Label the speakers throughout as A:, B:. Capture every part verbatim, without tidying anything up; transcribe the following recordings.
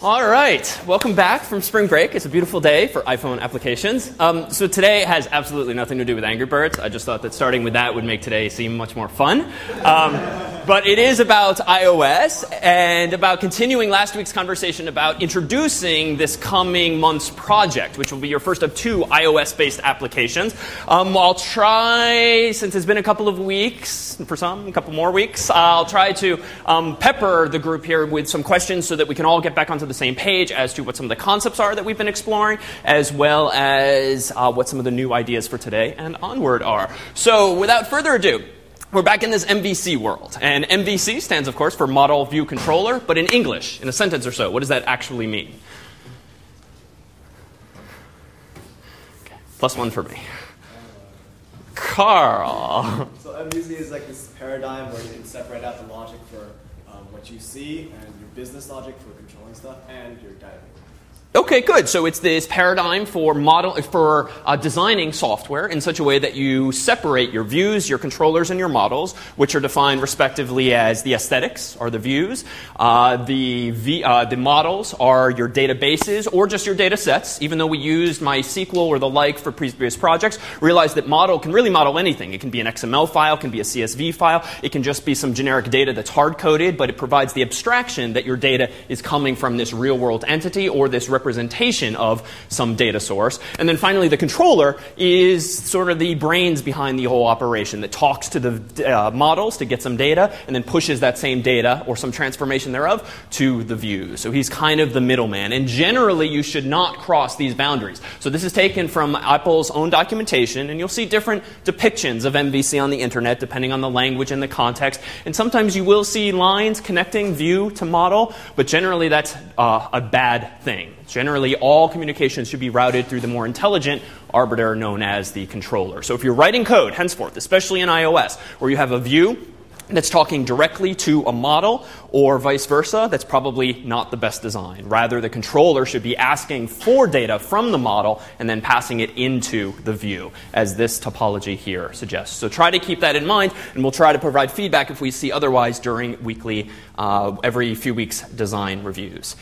A: All right, welcome back from spring break. It's a beautiful day for iPhone applications. Um, so today has absolutely nothing to do with Angry Birds. I just thought that starting with that would make today seem much more fun. Um, but it is about iOS and about continuing last week's conversation about introducing this coming month's project, which will be your first of two iOS-based applications. Um, I'll try, since it's been a couple of weeks, for some, a couple more weeks, I'll try to um, pepper the group here with some questions so that we can all get back onto the same page as to what some of the concepts are that we've been exploring, as well as uh, what some of the new ideas for today and onward are. So without further ado, we're back in this M V C world. And M V C stands, of course, for Model View Controller, but in English, in a sentence or so, what does that actually mean? Okay. Plus one for me. Carl.
B: So M V C is like this paradigm where you can separate out the logic for um, what you see and your business logic for controlling stuff and your data.
A: Okay, good. So it's this paradigm for model for uh, designing software in such a way that you separate your views, your controllers, and your models, which are defined respectively as the aesthetics, are the views, uh, the v, uh, the models are your databases or just your data sets. Even though we used MySQL or the like for previous projects, realize that model can really model anything. It can be an X M L file, it can be a C S V file, it can just be some generic data that's hard-coded, but it provides the abstraction that your data is coming from this real-world entity or this representation of some data source. And then finally, the controller is sort of the brains behind the whole operation that talks to the uh, models to get some data and then pushes that same data or some transformation thereof to the view. So he's kind of the middleman. And generally, you should not cross these boundaries. So this is taken from Apple's own documentation, and you'll see different depictions of M V C on the internet depending on the language and the context. And sometimes you will see lines connecting view to model, but generally that's uh, a bad thing. Generally, all communications should be routed through the more intelligent arbiter known as the controller. So if you're writing code, henceforth, especially in iOS, where you have a view that's talking directly to a model or vice versa, that's probably not the best design. Rather, the controller should be asking for data from the model and then passing it into the view, as this topology here suggests. So try to keep that in mind, and we'll try to provide feedback if we see otherwise during weekly, uh, every few weeks design reviews.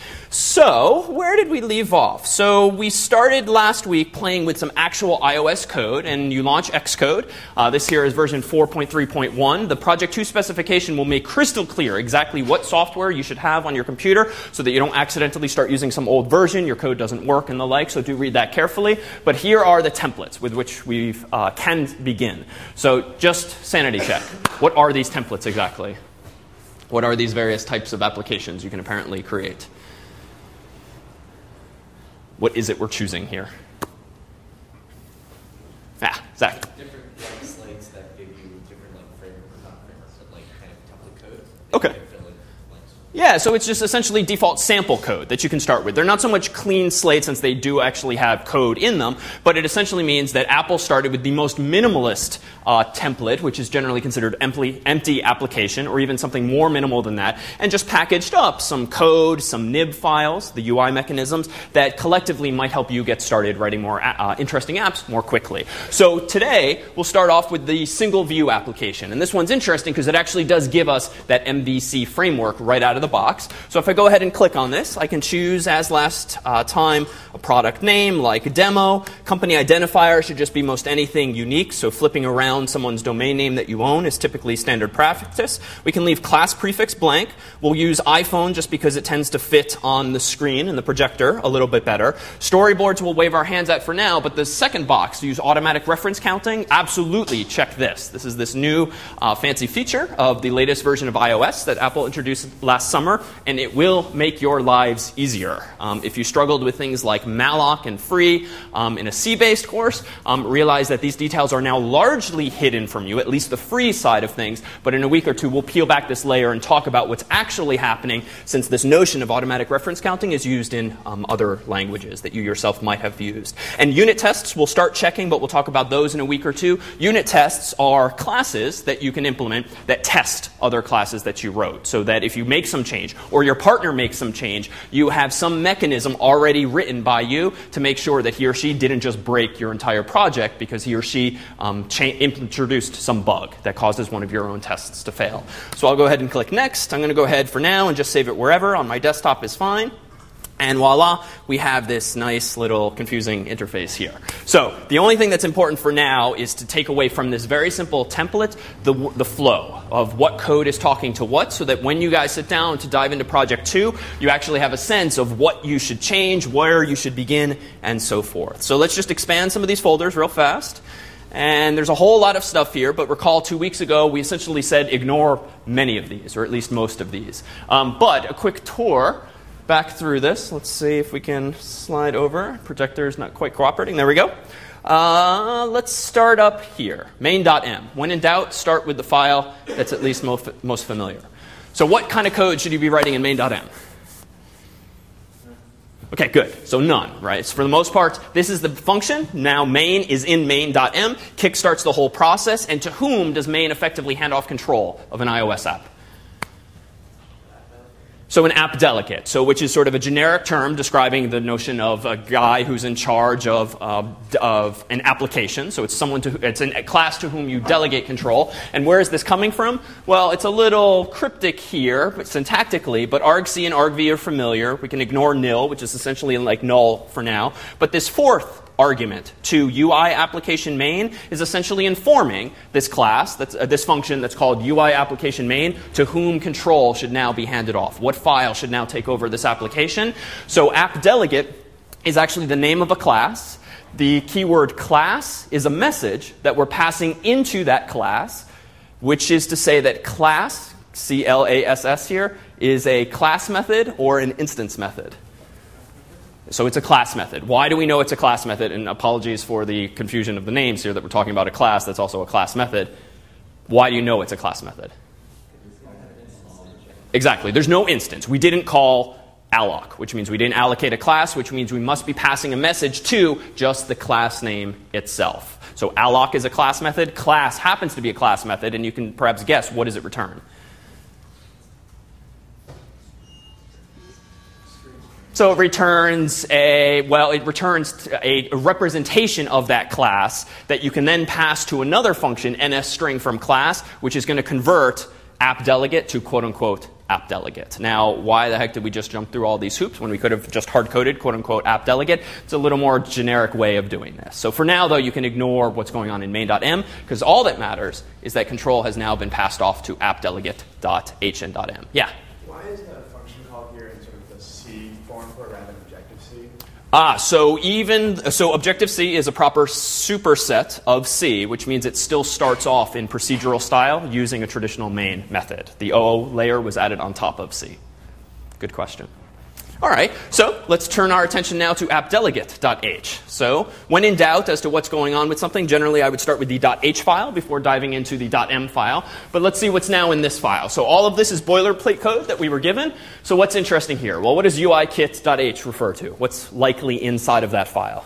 A: So where did we leave off? So we started last week playing with some actual iOS code, and you launch Xcode. Uh, this here is version four point three point one. The Project two specification will make crystal clear exactly what software you should have on your computer so that you don't accidentally start using some old version, your code doesn't work and the like, so do read that carefully. But here are the templates with which we uh, can begin. So just sanity check. What are these templates exactly? What are these various types of applications you can apparently create? What is it we're choosing here? Ah, Zach.
C: Different blank slates that give you different like framework, not frameworks, but like kind of template code.
A: Okay. Yeah, so it's just essentially default sample code that you can start with. They're not so much clean slate since they do actually have code in them, but it essentially means that Apple started with the most minimalist uh, template, which is generally considered empty, empty application, or even something more minimal than that, and just packaged up some code, some nib files, the U I mechanisms, that collectively might help you get started writing more uh, interesting apps more quickly. So today, we'll start off with the single view application. And this one's interesting because it actually does give us that M V C framework right out of the box. So if I go ahead and click on this, I can choose, as last uh, time, a product name like demo. Company identifier should just be most anything unique, so flipping around someone's domain name that you own is typically standard practice. We can leave class prefix blank. We'll use iPhone just because it tends to fit on the screen and the projector a little bit better. Storyboards we'll wave our hands at for now, but the second box, use automatic reference counting, absolutely check this. This is this new uh, fancy feature of the latest version of iOS that Apple introduced last summer, and it will make your lives easier. Um, if you struggled with things like malloc and free um, in a C-based course, um, realize that these details are now largely hidden from you, at least the free side of things, but in a week or two we'll peel back this layer and talk about what's actually happening, since this notion of automatic reference counting is used in um, other languages that you yourself might have used. And unit tests we'll start checking, but we'll talk about those in a week or two. Unit tests are classes that you can implement that test other classes that you wrote, so that if you make some change or your partner makes some change, you have some mechanism already written by you to make sure that he or she didn't just break your entire project because he or she um, cha- introduced some bug that causes one of your own tests to fail. So I'll go ahead and click next. I'm going to go ahead for now and just save it wherever. On my desktop is fine. And voila, we have this nice little confusing interface here. So the only thing that's important for now is to take away from this very simple template the, the flow of what code is talking to what, so that when you guys sit down to dive into project two, you actually have a sense of what you should change, where you should begin, and so forth. So let's just expand some of these folders real fast. And there's a whole lot of stuff here, but recall two weeks ago we essentially said ignore many of these, or at least most of these. Um, but a quick tour back through this. Let's see if we can slide over. Projector's not quite cooperating. There we go. Uh, let's start up here. main.m. When in doubt, start with the file that's at least most, most familiar. So what kind of code should you be writing in main.m? Okay, good. So none, right? So for the most part, this is the function. Now main is in main.m. Kickstarts the whole process. And to whom does main effectively hand off control of an iOS app? So an app delegate, so which is sort of a generic term describing the notion of a guy who's in charge of, uh, of an application. So it's someone to, it's a class to whom you delegate control. And where is this coming from? Well, it's a little cryptic here, but syntactically. But argc and argv are familiar. We can ignore nil, which is essentially like null for now. But this fourth argument to U I application main is essentially informing this class, that's, uh, this function that's called U I application main, to whom control should now be handed off. What file should now take over this application? So app delegate is actually the name of a class. The keyword class is a message that we're passing into that class, which is to say that class, C L A S S here, is a class method or an instance method. So it's a class method. Why do we know it's a class method? And apologies for the confusion of the names here that we're talking about a class that's also a class method. Why do you know it's a class method? Exactly. There's no instance. We didn't call alloc, which means we didn't allocate a class, which means we must be passing a message to just the class name itself. So alloc is a class method. Class happens to be a class method, and you can perhaps guess, what does it return? So it returns a, well, it returns a, a representation of that class that you can then pass to another function, NSString from class, which is going to convert app delegate to quote-unquote app delegate. Now, why the heck did we just jump through all these hoops when we could have just hard-coded quote-unquote app delegate? It's a little more generic way of doing this. So for now, though, you can ignore what's going on in main.m, because all that matters is that control has now been passed off to appdelegate.hn.m. Yeah?
D: Why is that a function called here in sort of the C form for rather than Objective-C?
A: Ah, so even so, Objective-C is a proper superset of C, which means it still starts off in procedural style using a traditional main method. The O O layer was added on top of C. Good question. All right, so let's turn our attention now to appdelegate.h. So when in doubt as to what's going on with something, generally I would start with the .h file before diving into the .m file. But let's see what's now in this file. So all of this is boilerplate code that we were given. So what's interesting here? Well, what does uikit.h refer to? What's likely inside of that file?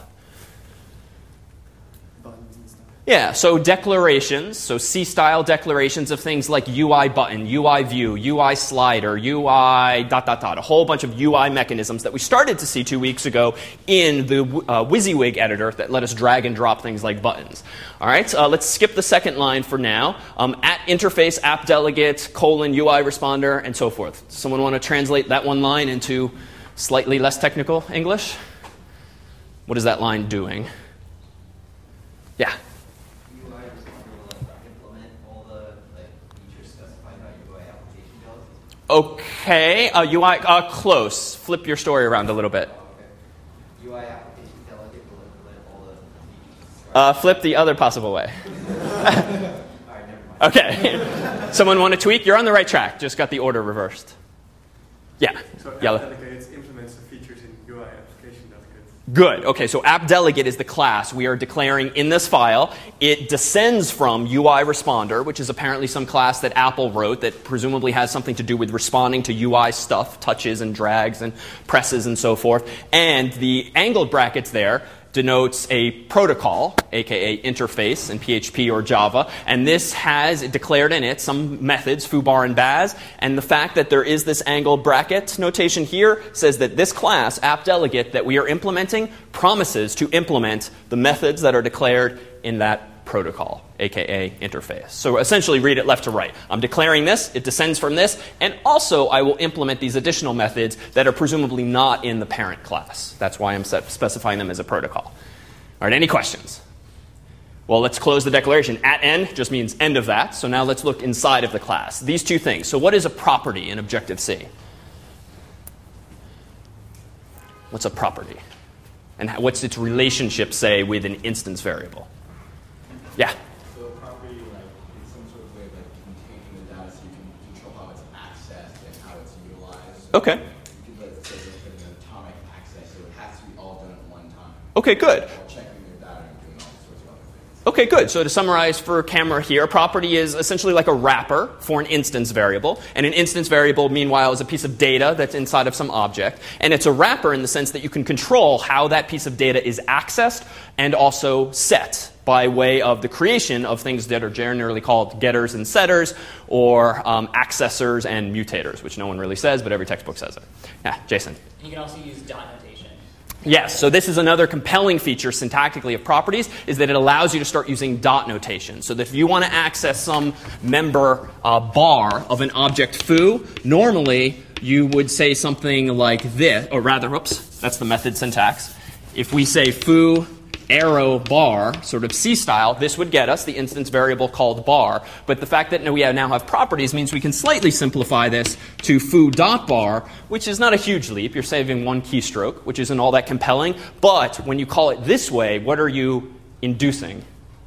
A: Yeah, so declarations, so C-style declarations of things like U I button, U I view, U I slider, U I dot, dot, dot, a whole bunch of U I mechanisms that we started to see two weeks ago in the uh, WYSIWYG editor that let us drag and drop things like buttons. All right, uh, let's skip the second line for now. Um, at interface, app delegate, colon, U I responder, and so forth. Someone want to translate that one line into slightly less technical English? What is that line doing? Yeah. Okay, uh, U I, uh, close. Flip your story around a little bit.
C: Oh, okay. U I application delegate will implement all the features.
A: Uh, flip the other possible way.
C: All right, never mind.
A: Okay. Someone want to tweak? You're on the right track. Just got the order reversed. Yeah.
D: So
A: Yellow.
D: app delegate implements the features in U I application delegate.
A: Good. Okay, so app delegate is the class we are declaring in this file. It descends from U I responder, which is apparently some class that Apple wrote that presumably has something to do with responding to U I stuff, touches and drags and presses and so forth. And the angled brackets there denotes a protocol, aka interface in P H P or Java, and this has declared in it some methods, foobar and baz, and the fact that there is this angled bracket notation here says that this class, appdelegate, that we are implementing promises to implement the methods that are declared in that protocol, aka interface. So essentially read it left to right. I'm declaring this, it descends from this, and also I will implement these additional methods that are presumably not in the parent class. That's why I'm specifying them as a protocol. All right, any questions? Well, let's close the declaration. At end just means end of that. So now let's look inside of the class. These two things. So what is a property in Objective-C? What's a property? And what's its relationship, say, with an instance variable? Yeah?
D: So a property, like, is some sort of way of like containing the data so you can control how it's accessed and how it's utilized. So
A: Okay.
D: you could, let's say, look at an atomic access, so it has to be all done at one time.
A: Okay, good.
D: While checking their data and doing all sorts of other things.
A: Okay, good. So to summarize for camera here, a property is essentially like a wrapper for an instance variable. And an instance variable, meanwhile, is a piece of data that's inside of some object. And it's a wrapper in the sense that you can control how that piece of data is accessed and also set by way of the creation of things that are generally called getters and setters, or um, accessors and mutators, which no one really says, but every textbook says it. Yeah, Jason.
E: You can also use dot notation.
A: Yes, so this is another compelling feature syntactically of properties, is that it allows you to start using dot notation. So that if you want to access some member uh, bar of an object foo, normally you would say something like this, or rather, oops, that's the method syntax. If we say foo arrow bar, sort of C style, this would get us the instance variable called bar. But the fact that we now have properties means we can slightly simplify this to foo dot bar, which is not a huge leap. You're saving one keystroke, which isn't all that compelling. But when you call it this way, what are you inducing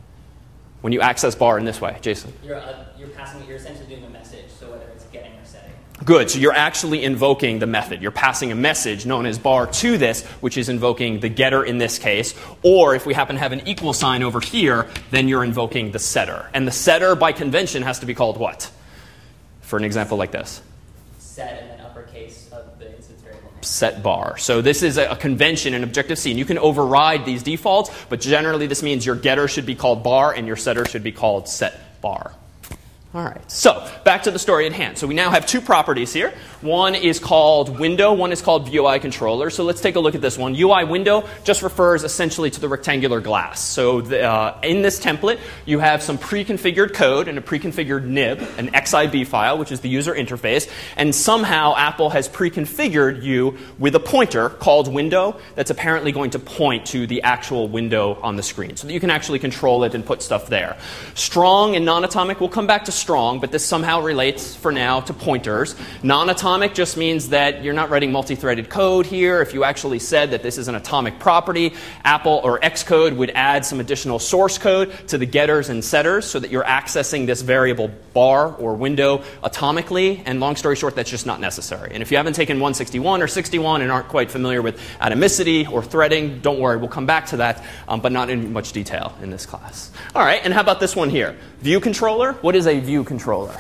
A: when you access bar in this way? Jason?
E: You're, uh, you're passing, you're essentially doing a message, so whether it's getting or setting.
A: Good. So you're actually invoking the method. You're passing a message known as bar to this, which is invoking the getter in this case. Or if we happen to have an equal sign over here, then you're invoking the setter. And the setter, by convention, has to be called what? For an example like this.
E: Set and then uppercase of the instance variable name.
A: Set bar. So this is a, a convention in Objective-C. And you can override these defaults, but generally this means your getter should be called bar and your setter should be called set bar. All right, so back to the story at hand. So we now have two properties here. One is called window, one is called U I controller. So let's take a look at this one. U I window just refers essentially to the rectangular glass. So the, uh, in this template, you have some pre-configured code and a pre-configured nib, an X I B file, which is the user interface. And somehow Apple has pre-configured you with a pointer called window that's apparently going to point to the actual window on the screen so that you can actually control it and put stuff there. Strong and non-atomic, we'll come back to strong, but this somehow relates for now to pointers. Non-atomic just means that you're not writing multi-threaded code here. If you actually said that this is an atomic property, Apple or Xcode would add some additional source code to the getters and setters so that you're accessing this variable bar or window atomically, and long story short, that's just not necessary. And if you haven't taken one sixty-one or sixty-one and aren't quite familiar with atomicity or threading, don't worry, we'll come back to that, um, but not in much detail in this class. All right, and how about this one here? View controller. What is a view controller?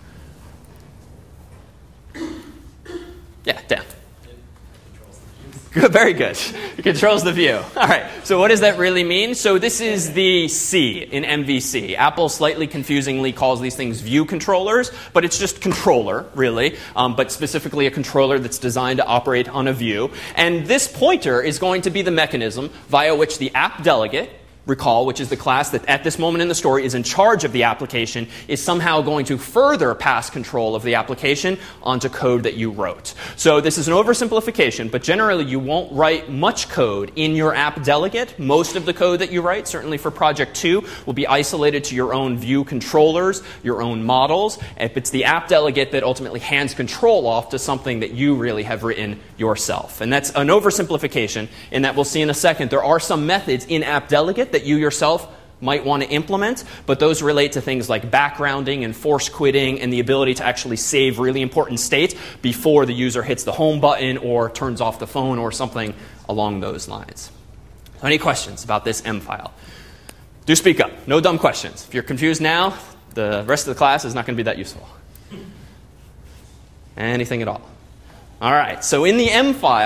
A: Yeah, Dan. Good, very good. It controls the view. All right, so what does that really mean? So this is the C in M V C. Apple slightly confusingly calls these things view controllers, but it's just controller, really, um, but specifically a controller that's designed to operate on a view. And this pointer is going to be the mechanism via which the app delegate, recall, which is the class that at this moment in the story is in charge of the application, is somehow going to further pass control of the application onto code that you wrote. So this is an oversimplification, but generally you won't write much code in your app delegate. Most of the code that you write, certainly for Project two, will be isolated to your own view controllers, your own models. If it's the app delegate that ultimately hands control off to something that you really have written yourself. And that's an oversimplification in that we'll see in a second there are some methods in app delegate that you yourself might want to implement, but those relate to things like backgrounding and force quitting and the ability to actually save really important state before the user hits the home button or turns off the phone or something along those lines. So any questions about this M file? Do speak up. No dumb questions. If you're confused now, the rest of the class is not going to be that useful. Anything at all. All right, so in the M file,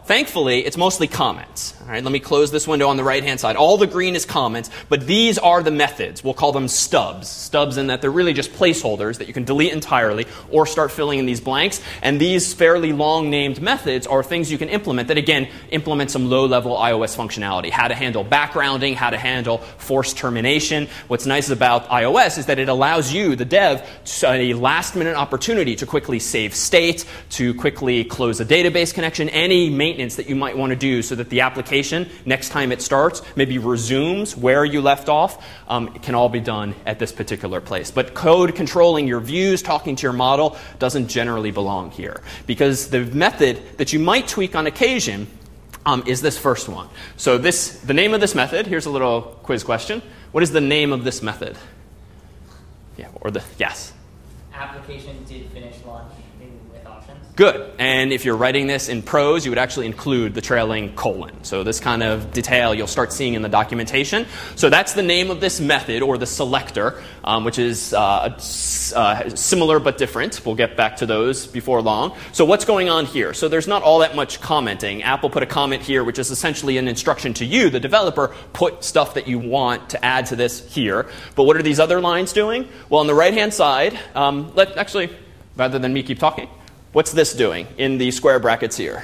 A: thankfully, it's mostly comments. All right, let me close this window on the right-hand side. All the green is comments, but these are the methods. We'll call them stubs. Stubs in that they're really just placeholders that you can delete entirely or start filling in these blanks. And these fairly long-named methods are things you can implement that, again, implement some low-level iOS functionality. How to handle backgrounding, how to handle forced termination. What's nice about iOS is that it allows you, the dev, a last-minute opportunity to quickly save state, to quickly close a database connection, any maintenance that you might want to do so that the application, next time it starts, maybe resumes where you left off. Um, it can all be done at this particular place. But code controlling your views, talking to your model, doesn't generally belong here. Because the method that you might tweak on occasion um, is this first one. So this, the name of this method, here's a little quiz question. What is the name of this method? Yeah, or the, yes?
E: Application did finish launch with options.
A: Good. And if you're writing this in prose, you would actually include the trailing colon. So this kind of detail you'll start seeing in the documentation. So that's the name of this method, or the selector, um, which is uh, uh, similar but different. We'll get back to those before long. So what's going on here? So there's not all that much commenting. Apple put a comment here, which is essentially an instruction to you, the developer, put stuff that you want to add to this here. But what are these other lines doing? Well, on the right-hand side, um, let actually, rather than me keep talking, what's this doing in the square brackets here?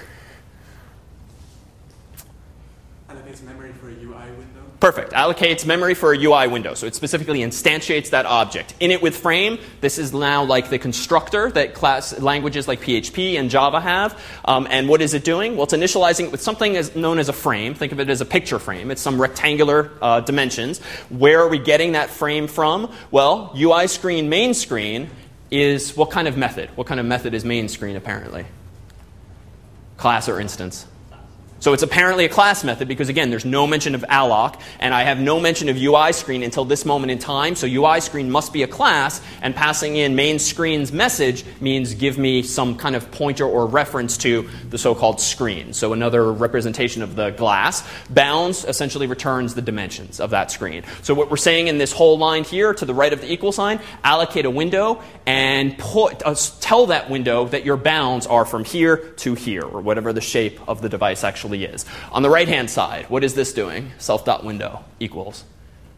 F: Allocates memory for a U I window.
A: Perfect. Allocates memory for a U I window. So it specifically instantiates that object. Init with frame, this is now like the constructor that class languages like P H P and Java have. Um, and what is it doing? Well, it's initializing it with something as known as a frame. Think of it as a picture frame. It's some rectangular uh, dimensions. Where are we getting that frame from? Well, U I screen main screen is what kind of method? What kind of method is main screen apparently? Class or instance? So it's apparently a class method because, again, there's no mention of alloc, and I have no mention of U I screen until this moment in time. So U I screen must be a class, and passing in main screen's message means give me some kind of pointer or reference to the so-called screen. So another representation of the glass. Bounds essentially returns the dimensions of that screen. So what we're saying in this whole line here to the right of the equal sign, allocate a window and put, uh, tell that window that your bounds are from here to here, or whatever the shape of the device actually is. On the right-hand side, what is this doing? Self.window equals.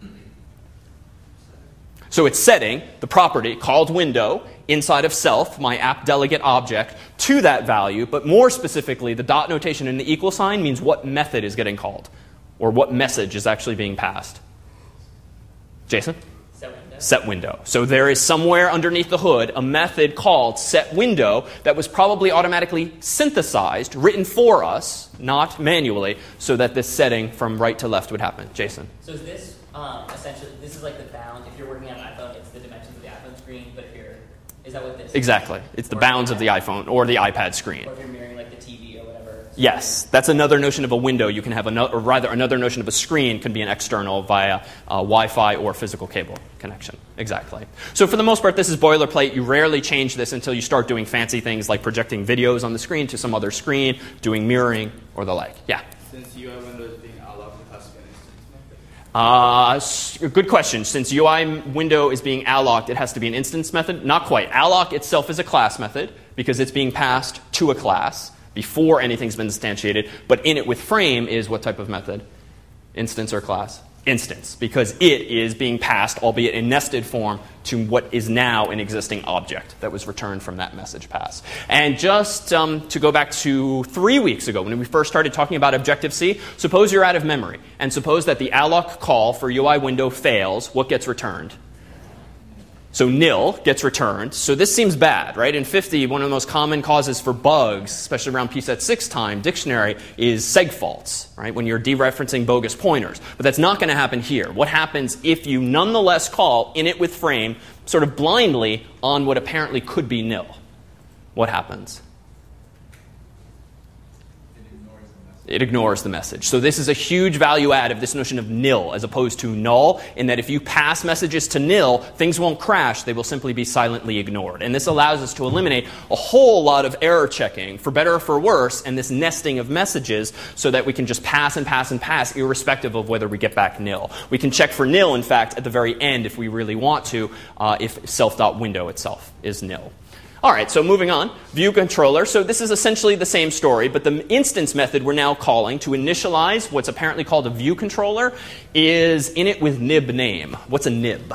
A: So it's setting the property called window inside of self, my app delegate object, to that value, but more specifically, the dot notation in the equal sign means what method is getting called, or what message is actually being passed. Jason?
E: Set window.
A: Set window. So there is somewhere underneath the hood a method called set window that was probably automatically synthesized, written for us, not manually, so that this setting from right to left would happen. Jason?
E: So is this um, essentially, this is like the bound, if you're working on an iPhone, it's the dimensions of the iPhone screen, but if you're, is that what this is?
A: Exactly. It's the
E: Or
A: bounds
E: the
A: of the iPhone or the iPad screen.
E: Or if you're mirroring like the T V or whatever.
A: Yes, that's another notion of a window. You can have another, or rather another notion of a screen can be an external via uh, Wi-Fi or physical cable connection. Exactly. So for the most part, this is boilerplate. You rarely change this until you start doing fancy things like projecting videos on the screen to some other screen, doing mirroring, or the like. Yeah?
D: Since U I window is being allowed, it has to be an instance method?
A: Uh, good question. Since U I window is being allocked, it has to be an instance method? Not quite. Alloc itself is a class method because it's being passed to a class before anything's been instantiated. But init with frame is what type of method? Instance or class? Instance, because it is being passed, albeit in nested form, to what is now an existing object that was returned from that message pass. And just um, to go back to three weeks ago, when we first started talking about Objective-C, suppose you're out of memory, and suppose that the alloc call for U I window fails, what gets returned? So nil gets returned. So this seems bad, right? In fifty, one of the most common causes for bugs, especially around P SET six time, dictionary, is seg faults, right? When you're dereferencing bogus pointers. But that's not going to happen here. What happens if you nonetheless call init with frame sort of blindly on what apparently could be nil? What happens? It ignores the message. So this is a huge value add of this notion of nil as opposed to null, in that if you pass messages to nil, things won't crash. They will simply be silently ignored. And this allows us to eliminate a whole lot of error checking, for better or for worse, and this nesting of messages so that we can just pass and pass and pass irrespective of whether we get back nil. We can check for nil, in fact, at the very end if we really want to, uh, if self.window itself is nil. All right, so moving on, view controller. So this is essentially the same story, but the instance method we're now calling to initialize what's apparently called a view controller is init with nib name. What's a nib?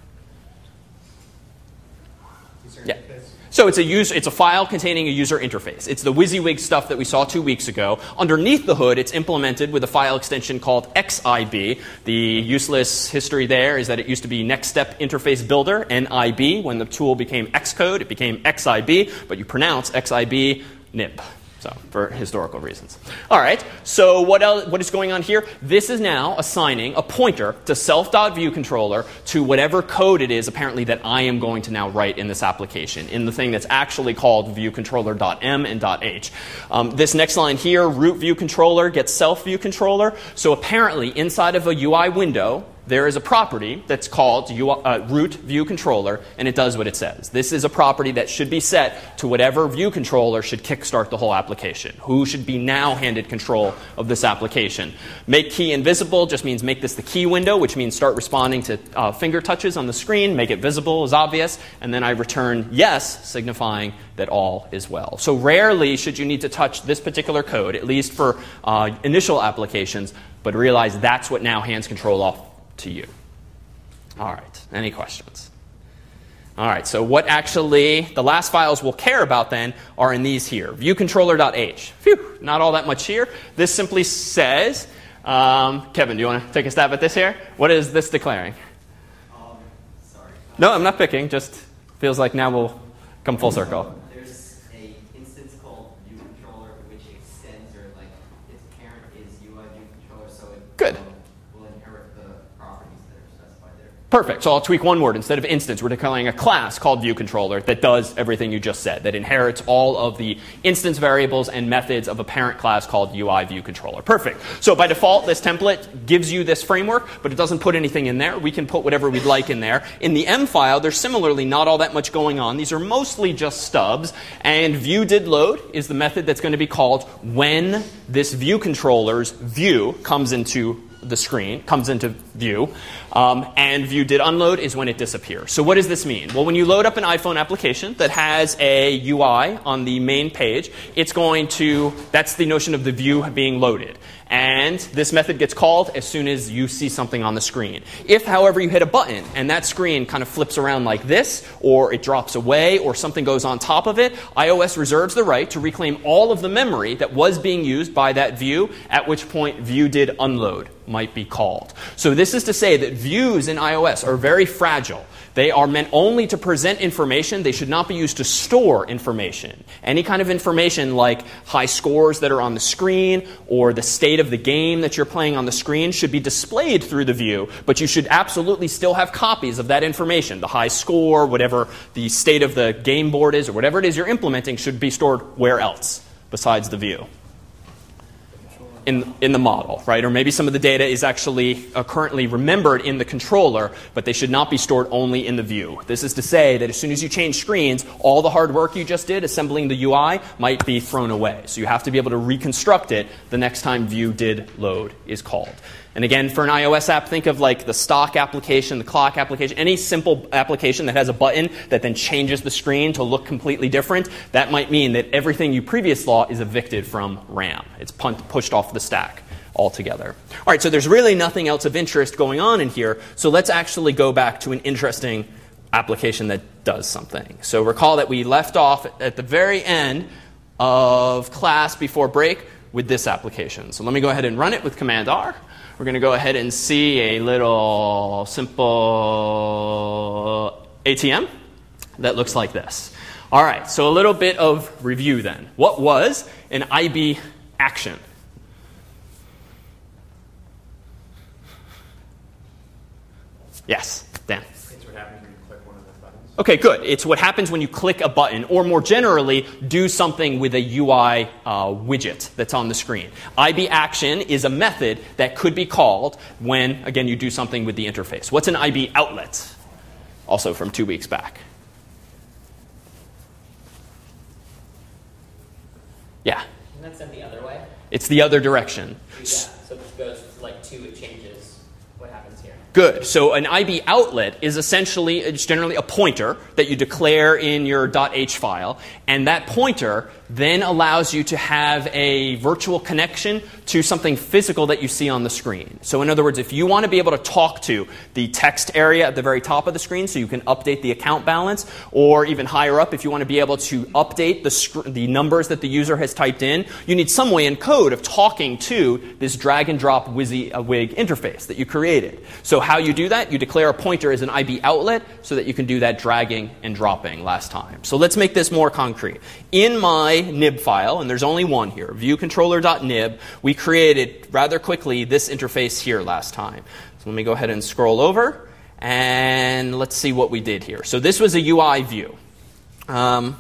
A: Yeah. So it's a user, it's a file containing a user interface. It's the WYSIWYG stuff that we saw two weeks ago. Underneath the hood, it's implemented with a file extension called X I B. The useless history there is that it used to be Next Step Interface Builder, N I B. When the tool became Xcode, it became X I B, but you pronounce X I B nib. So, for historical reasons. All right, so what else, what is going on here? This is now assigning a pointer to self.viewController to whatever code it is, apparently, that I am going to now write in this application, in the thing that's actually called viewcontroller.m and .h. Um, this next line here, root viewController gets self-viewController. So apparently, inside of a U I window, there is a property that's called uh, root view controller, and it does what it says. This is a property that should be set to whatever view controller should kickstart the whole application. Who should be now handed control of this application? Make key invisible just means make this the key window, which means start responding to uh, finger touches on the screen. Make it visible is obvious. And then I return yes, signifying that all is well. So rarely should you need to touch this particular code, at least for uh, initial applications, but realize that's what now hands control off to you. All right, any questions? All right, so what actually, the last files we'll care about then are in these here, viewcontroller.h. Phew, not all that much here. This simply says, um, Kevin, do you want to take a stab at this here? What is this declaring?
C: Um, sorry.
A: No, I'm not picking, just feels like now we'll come full circle.
C: There's a instance called viewcontroller which extends, or like its parent is U I viewcontroller, so it
A: Good.
C: Um, will inherit the properties that are specified there.
A: Perfect. So I'll tweak one word. Instead of instance, we're declaring a class called viewController that does everything you just said, that inherits all of the instance variables and methods of a parent class called U I viewController. Perfect. So by default, this template gives you this framework, but it doesn't put anything in there. We can put whatever we'd like in there. In the M file, there's similarly not all that much going on. These are mostly just stubs. And viewDidLoad is the method that's going to be called when this viewController's view comes into the screen, comes into view, um, and viewDidUnload is when it disappears. So what does this mean? Well, when you load up an iPhone application that has a U I on the main page, it's going to, that's the notion of the view being loaded. And this method gets called as soon as you see something on the screen. If, however, you hit a button and that screen kind of flips around like this, or it drops away, or something goes on top of it, iOS reserves the right to reclaim all of the memory that was being used by that view, at which point viewDidUnload might be called. So this is to say that views in iOS are very fragile. They are meant only to present information. They should not be used to store information. Any kind of information like high scores that are on the screen or the state of the game that you're playing on the screen should be displayed through the view, but you should absolutely still have copies of that information. The high score, whatever the state of the game board is, or whatever it is you're implementing should be stored where else besides the view? In, in the model, right? Or maybe some of the data is actually uh, currently remembered in the controller, but they should not be stored only in the view. This is to say that as soon as you change screens, all the hard work you just did assembling the U I might be thrown away. So you have to be able to reconstruct it the next time viewDidLoad is called. And again, for an iOS app, think of like the stock application, the clock application, any simple application that has a button that then changes the screen to look completely different. That might mean that everything you previously saw is evicted from RAM. It's punt, pushed off the stack altogether. All right, so there's really nothing else of interest going on in here. So let's actually go back to an interesting application that does something. So recall that we left off at the very end of class before break with this application. So let me go ahead and run it with Command R. We're going to go ahead and see a little simple A T M that looks like this. All right, so a little bit of review then. What was an I B action? Yes, Dan.
D: It's what happens when you click one of the buttons.
A: Okay, good. It's what happens when you click a button, or more generally, do something with a U I uh, widget that's on the screen. I B action is a method that could be called when, again, you do something with the interface. What's an I B outlet? Also from two weeks back. Yeah?
E: Isn't that sent the other way?
A: It's the other direction.
E: Yeah, so if it goes like two, it changes. What happens here?
A: Good. So an I B outlet is essentially, it's generally a pointer that you declare in your .h file, and that pointer then allows you to have a virtual connection to something physical that you see on the screen. So in other words, if you want to be able to talk to the text area at the very top of the screen so you can update the account balance, or even higher up if you want to be able to update the, sc- the numbers that the user has typed in, you need some way in code of talking to this drag and drop WYSIWYG interface that you created. So how you do that, you declare a pointer as an I B outlet so that you can do that dragging and dropping last time. So let's make this more concrete. In my nib file, and there's only one here, viewcontroller.nib, we created rather quickly this interface here last time. So let me go ahead and scroll over, and let's see what we did here. So this was a U I view. Um,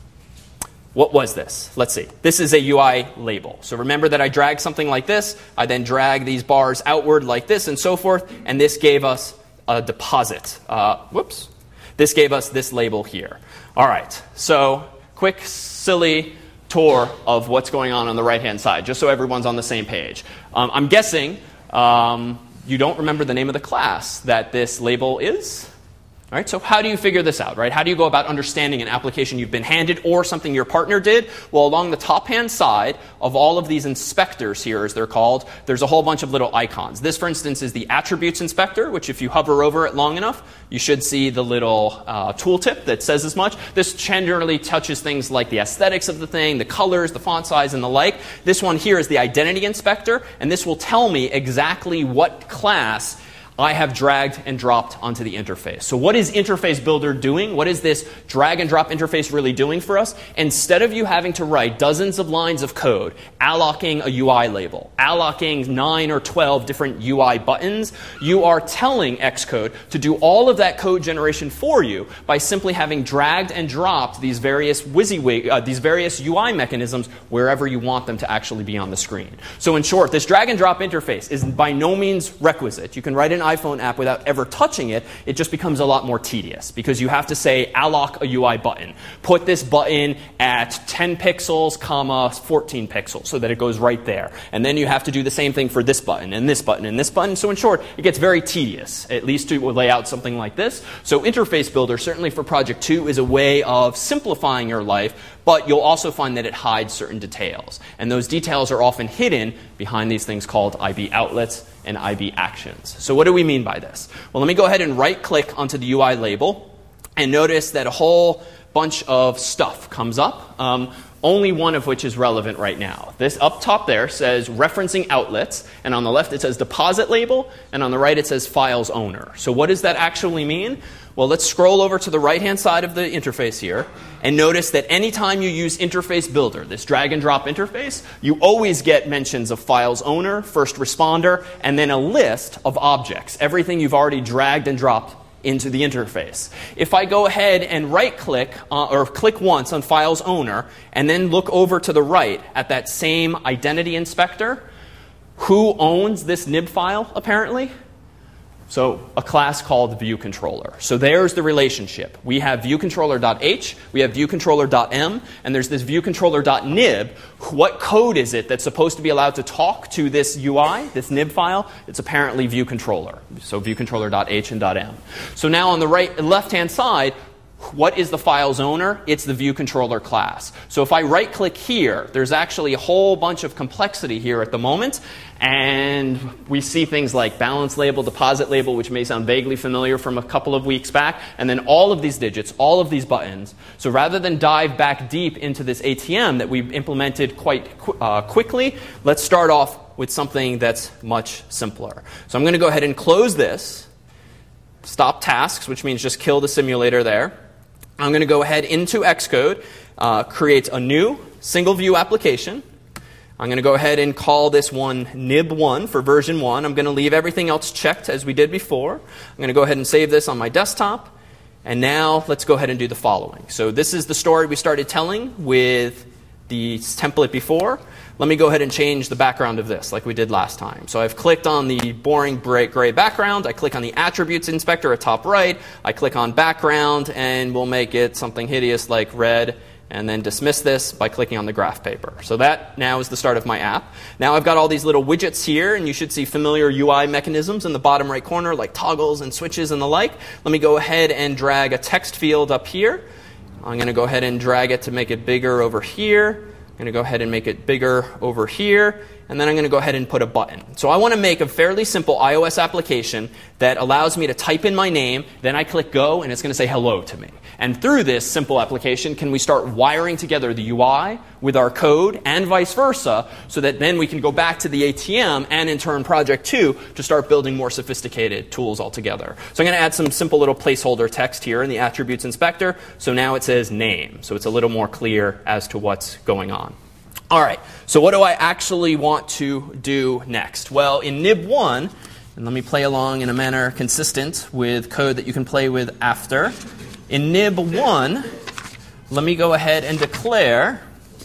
A: what was this? Let's see. This is a U I label. So remember that I dragged something like this. I then drag these bars outward like this and so forth, and this gave us a deposit. Uh, whoops. This gave us this label here. All right. So quick, silly tour of what's going on on the right-hand side, just so everyone's on the same page. Um, I'm guessing um, you don't remember the name of the class that this label is. All right, so how do you figure this out, right? How do you go about understanding an application you've been handed or something your partner did? Well, along the top-hand side of all of these inspectors here, as they're called, there's a whole bunch of little icons. This, for instance, is the attributes inspector, which if you hover over it long enough, you should see the little uh, tooltip that says as much. This generally touches things like the aesthetics of the thing, the colors, the font size, and the like. This one here is the identity inspector, and this will tell me exactly what class I have dragged and dropped onto the interface. So what is Interface Builder doing? What is this drag and drop interface really doing for us? Instead of you having to write dozens of lines of code, allocking a U I label, allocking nine or twelve different U I buttons, you are telling Xcode to do all of that code generation for you by simply having dragged and dropped these various WYSIWYG, uh, these various U I mechanisms wherever you want them to actually be on the screen. So in short, this drag and drop interface is by no means requisite. You can write an iPhone app without ever touching it. It just becomes a lot more tedious because you have to say alloc a U I button. Put this button at ten pixels, comma, fourteen pixels so that it goes right there. And then you have to do the same thing for this button and this button and this button. So in short, it gets very tedious, at least to lay out something like this. So Interface Builder, certainly for Project two, is a way of simplifying your life, but you'll also find that it hides certain details. And those details are often hidden behind these things called I B outlets and I B actions. So what do we mean by this? Well, let me go ahead and right-click onto the U I label and notice that a whole bunch of stuff comes up, um, only one of which is relevant right now. This up top there says referencing outlets, and on the left it says deposit label, and on the right it says files owner. So what does that actually mean? Well, let's scroll over to the right-hand side of the interface here and notice that anytime you use Interface Builder, this drag and drop interface, you always get mentions of files owner, first responder, and then a list of objects, everything you've already dragged and dropped into the interface. If I go ahead and right-click uh, or click once on files owner and then look over to the right at that same identity inspector, who owns this nib file apparently? So a class called viewController. So there's the relationship. We have viewController.h, we have viewController.m, and there's this viewController.nib. What code is it that's supposed to be allowed to talk to this U I, this nib file? It's apparently viewController. So viewController.h and .m. So now on the right, left-hand side, what is the file's owner? It's the viewController class. So if I right-click here, there's actually a whole bunch of complexity here at the moment. And we see things like balance label, deposit label, which may sound vaguely familiar from a couple of weeks back, and then all of these digits, all of these buttons. So rather than dive back deep into this A T M that we implemented quite qu- uh, quickly, let's start off with something that's much simpler. So I'm going to go ahead and close this, stop tasks, which means just kill the simulator there. I'm going to go ahead into Xcode, uh, create a new single view application. I'm going to go ahead and call this one nib one for version one. I'm going to leave everything else checked as we did before. I'm going to go ahead and save this on my desktop. And now let's go ahead and do the following. So this is the story we started telling with the template before. Let me go ahead and change the background of this like we did last time. So I've clicked on the boring gray background. I click on the attributes inspector at top right. I click on background, and we'll make it something hideous like red and then dismiss this by clicking on the graph paper. So that now is the start of my app. Now I've got all these little widgets here, and you should see familiar U I mechanisms in the bottom right corner, like toggles and switches and the like. Let me go ahead and drag a text field up here. I'm going to go ahead and drag it to make it bigger over here. I'm going to go ahead and make it bigger over here. And then I'm going to go ahead and put a button. So I want to make a fairly simple iOS application that allows me to type in my name, then I click go, and it's going to say hello to me. And through this simple application, can we start wiring together the U I with our code and vice versa, so that then we can go back to the A T M and in turn Project two to start building more sophisticated tools altogether. So I'm going to add some simple little placeholder text here in the attributes inspector. So now it says name. So it's a little more clear as to what's going on. All right, so what do I actually want to do next? Well, in nib one, and let me play along in a manner consistent with code that you can play with after. In nib one, let me go ahead and declare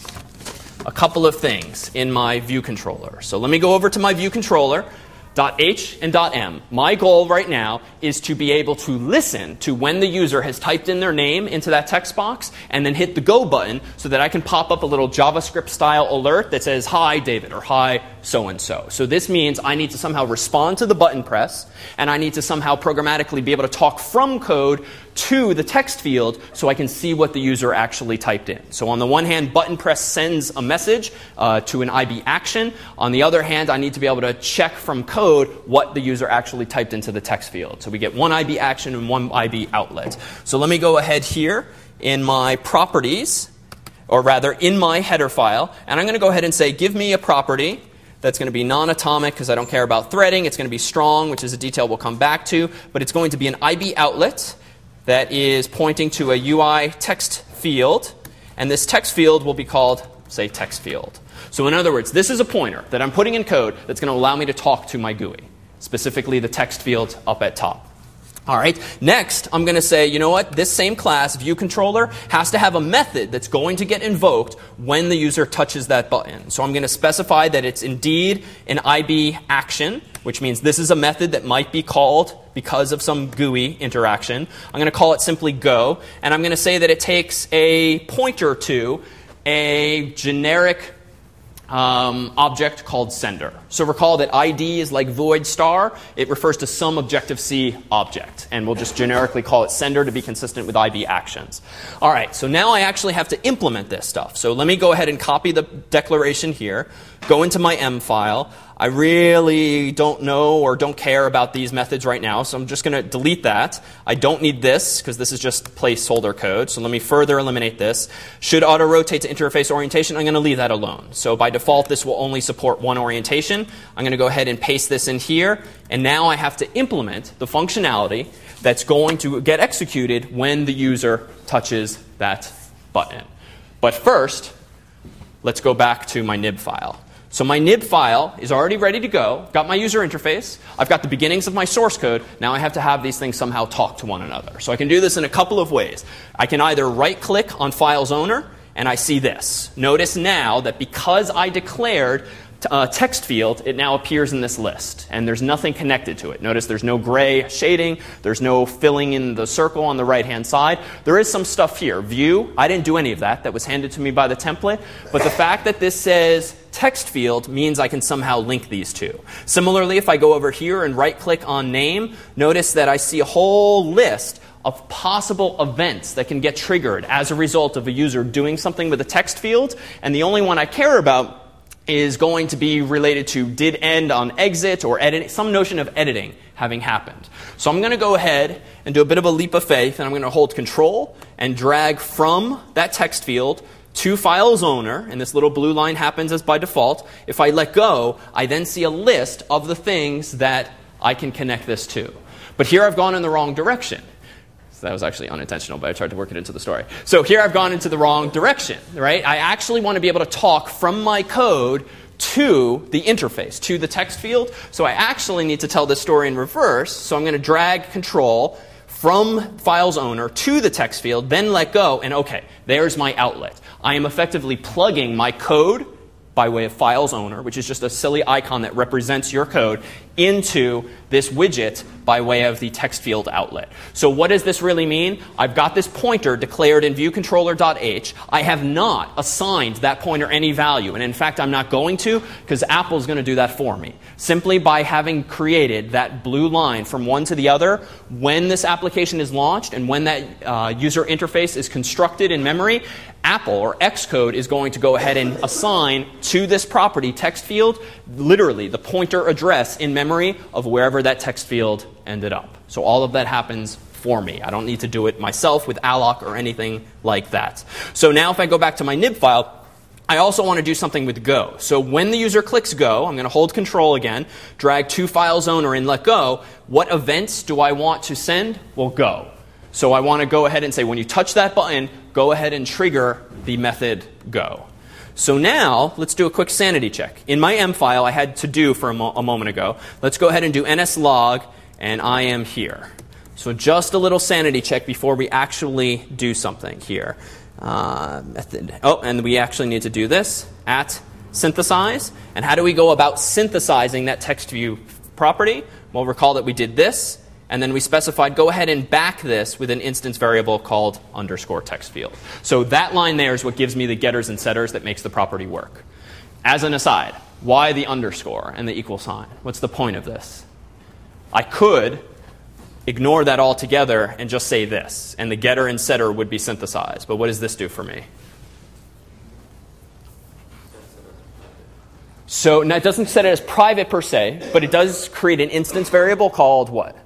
A: a couple of things in my view controller. So let me go over to my view controller. .h and .m. My goal right now is to be able to listen to when the user has typed in their name into that text box and then hit the go button so that I can pop up a little JavaScript style alert that says, hi, David, or hi, so-and-so. So this means I need to somehow respond to the button press, and I need to somehow programmatically be able to talk from code to the text field so I can see what the user actually typed in. So on the one hand, button press sends a message uh, to an I B action. On the other hand, I need to be able to check from code what the user actually typed into the text field. So we get one I B action and one I B outlet. So let me go ahead here in my properties, or rather in my header file, and I'm going to go ahead and say, give me a property that's going to be non-atomic because I don't care about threading. It's going to be strong, which is a detail we'll come back to, but it's going to be an I B outlet that is pointing to a U I text field, and this text field will be called, say, text field. So in other words, this is a pointer that I'm putting in code that's going to allow me to talk to my G U I, specifically the text field up at top. All right. Next, I'm going to say, you know what? This same class, view controller, has to have a method that's going to get invoked when the user touches that button. So I'm going to specify that it's indeed an I B action, which means this is a method that might be called because of some G U I interaction. I'm going to call it simply go, and I'm going to say that it takes a pointer to a generic Um, object called sender. So recall that I D is like void star. It refers to some Objective-C object. And we'll just generically call it sender to be consistent with I B actions. All right, so now I actually have to implement this stuff. So let me go ahead and copy the declaration here, go into my M file. I really don't know or don't care about these methods right now, so I'm just going to delete that. I don't need this because this is just placeholder code. So let me further eliminate this. Should auto-rotate to interface orientation, I'm going to leave that alone. So by default, this will only support one orientation. I'm going to go ahead and paste this in here. And now I have to implement the functionality that's going to get executed when the user touches that button. But first, let's go back to my nib file. So my nib file is already ready to go. Got my user interface. I've got the beginnings of my source code. Now I have to have these things somehow talk to one another. So I can do this in a couple of ways. I can either right-click on Files Owner, and I see this. Notice now that because I declared a text field, it now appears in this list. And there's nothing connected to it. Notice there's no gray shading. There's no filling in the circle on the right-hand side. There is some stuff here. View, I didn't do any of that. That was handed to me by the template. But the fact that this says text field means I can somehow link these two. Similarly, if I go over here and right-click on name, notice that I see a whole list of possible events that can get triggered as a result of a user doing something with a text field. And the only one I care about is going to be related to did end on exit or edit, some notion of editing having happened. So I'm going to go ahead and do a bit of a leap of faith, and I'm going to hold Control and drag from that text field to Files Owner, and this little blue line happens as by default. If I let go, I then see a list of the things that I can connect this to. But here I've gone in the wrong direction. That was actually unintentional, but I tried to work it into the story. So here I've gone into the wrong direction, right? I actually want to be able to talk from my code to the interface, to the text field. So I actually need to tell this story in reverse. So I'm going to drag Control from Files Owner to the text field, then let go, and okay, there's my outlet. I am effectively plugging my code by way of Files Owner, which is just a silly icon that represents your code, into this widget by way of the text field outlet. So what does this really mean? I've got this pointer declared in viewController.h. I have not assigned that pointer any value. And in fact, I'm not going to, because Apple's going to do that for me. Simply by having created that blue line from one to the other, when this application is launched and when that uh, user interface is constructed in memory, Apple or Xcode is going to go ahead and assign to this property text field literally the pointer address in memory of wherever that text field ended up. So all of that happens for me. I don't need to do it myself with alloc or anything like that. So now if I go back to my nib file, I also want to do something with Go. So when the user clicks Go, I'm going to hold Control again, drag to files owner and let go. What events do I want to send? Well, Go. So I want to go ahead and say, when you touch that button, go ahead and trigger the method Go. So now, let's do a quick sanity check. In my M file, I had to do for a, mo- a moment ago. Let's go ahead and do nslog, and I am here. So just a little sanity check before we actually do something here. Uh, method. Oh, and we actually need to do this, at synthesize. And how do we go about synthesizing that text view property? Well, recall that we did this. And then we specified, go ahead and back this with an instance variable called underscore text field. So that line there is what gives me the getters and setters that makes the property work. As an aside, why the underscore and the equal sign? What's the point of this? I could ignore that altogether and just say this, and the getter and setter would be synthesized. But what does this do for me? So now it doesn't set it as private per se, but it does create an instance variable called what?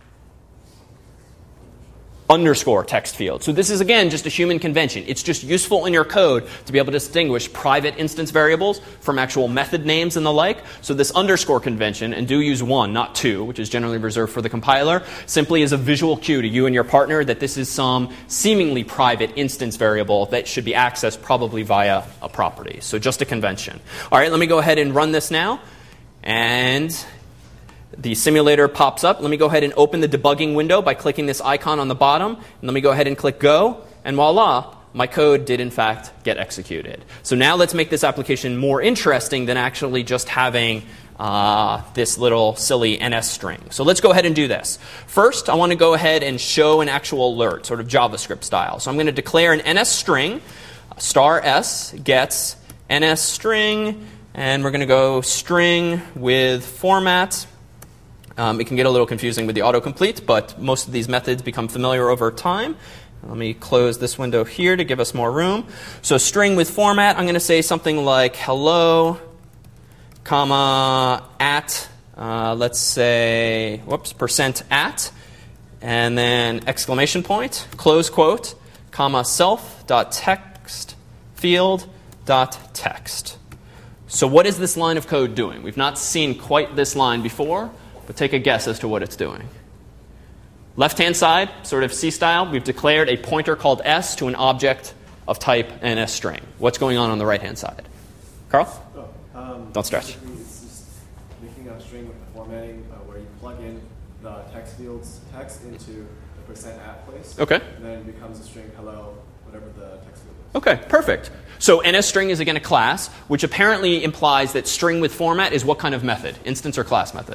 A: Underscore text field. So this is, again, just a human convention. It's just useful in your code to be able to distinguish private instance variables from actual method names and the like. So this underscore convention, and do use one, not two, which is generally reserved for the compiler, simply is a visual cue to you and your partner that this is some seemingly private instance variable that should be accessed probably via a property. So just a convention. All right, let me go ahead and run this now. And the simulator pops up. Let me go ahead and open the debugging window by clicking this icon on the bottom. And let me go ahead and click Go. And voila, my code did in fact get executed. So now let's make this application more interesting than actually just having uh, this little silly N S string. So let's go ahead and do this. First, I want to go ahead and show an actual alert, sort of JavaScript style. So I'm going to declare an N S string. Star S gets N S string. And we're going to go string with format. Um, it can get a little confusing with the autocomplete, but most of these methods become familiar over time. Let me close this window here to give us more room. So string with format, I'm going to say something like hello, comma, at, uh, let's say, whoops, percent at, and then exclamation point, close quote, comma, self dot text field dot text. So what is this line of code doing? We've not seen quite this line before. But take a guess as to what it's doing. Left-hand side, sort of C-style, we've declared a pointer called S to an object of type N S string. What's going on on the right-hand side? Carl?
B: Oh, um,
A: Don't stretch.
B: It's just making a string with the formatting uh, where you plug in the text field's text into the percent at place.
A: Okay.
B: And then it becomes a string hello, whatever the text field is.
A: Okay, perfect. So N S string is again a class, which apparently implies that string with format is what kind of method? Instance or class method?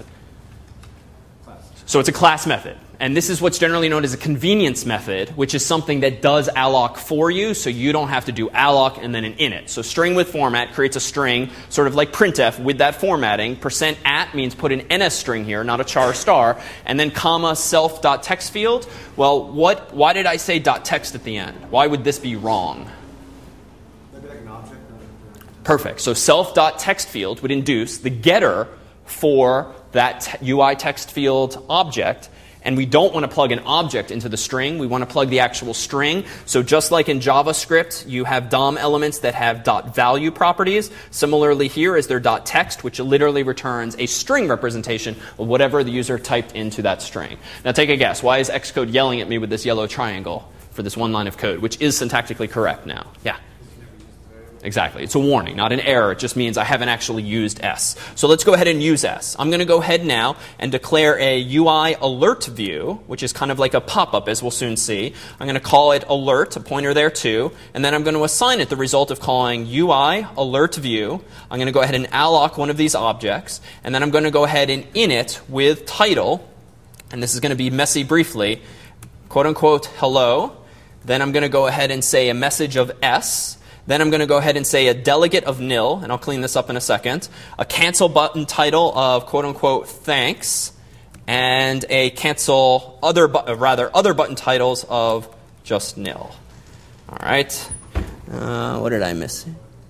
A: So it's a class method. And this is what's generally known as a convenience method, which is something that does alloc for you, so you don't have to do alloc and then an init. So string with format creates a string, sort of like printf with that formatting. Percent at means put an N S string here, not a char star. And then comma self dot text field. Well, what? Why did I say dot text at the end? Why would this be wrong?
B: Maybe like an object.
A: Perfect. So self dot text field would induce the getter for that t- U I text field object, and we don't want to plug an object into the string. We want to plug the actual string. So just like in JavaScript, you have D O M elements that have .value properties. Similarly here is their .text, which literally returns a string representation of whatever the user typed into that string. Now take a guess. Why is Xcode yelling at me with this yellow triangle for this one line of code, which is syntactically correct now? Yeah? Exactly. It's a warning, not an error. It just means I haven't actually used S. So let's go ahead and use S. I'm going to go ahead now and declare a U I alert view, which is kind of like a pop-up, as we'll soon see. I'm going to call it alert, a pointer there too, and then I'm going to assign it the result of calling U I alert view. I'm going to go ahead and alloc one of these objects, and then I'm going to go ahead and init with title, and this is going to be messy briefly, quote unquote hello. Then I'm going to go ahead and say a message of S. Then I'm going to go ahead and say a delegate of nil, and I'll clean this up in a second, a cancel button title of quote-unquote thanks, and a cancel other, bu- rather other button titles of just nil. All right. Uh, what did I miss?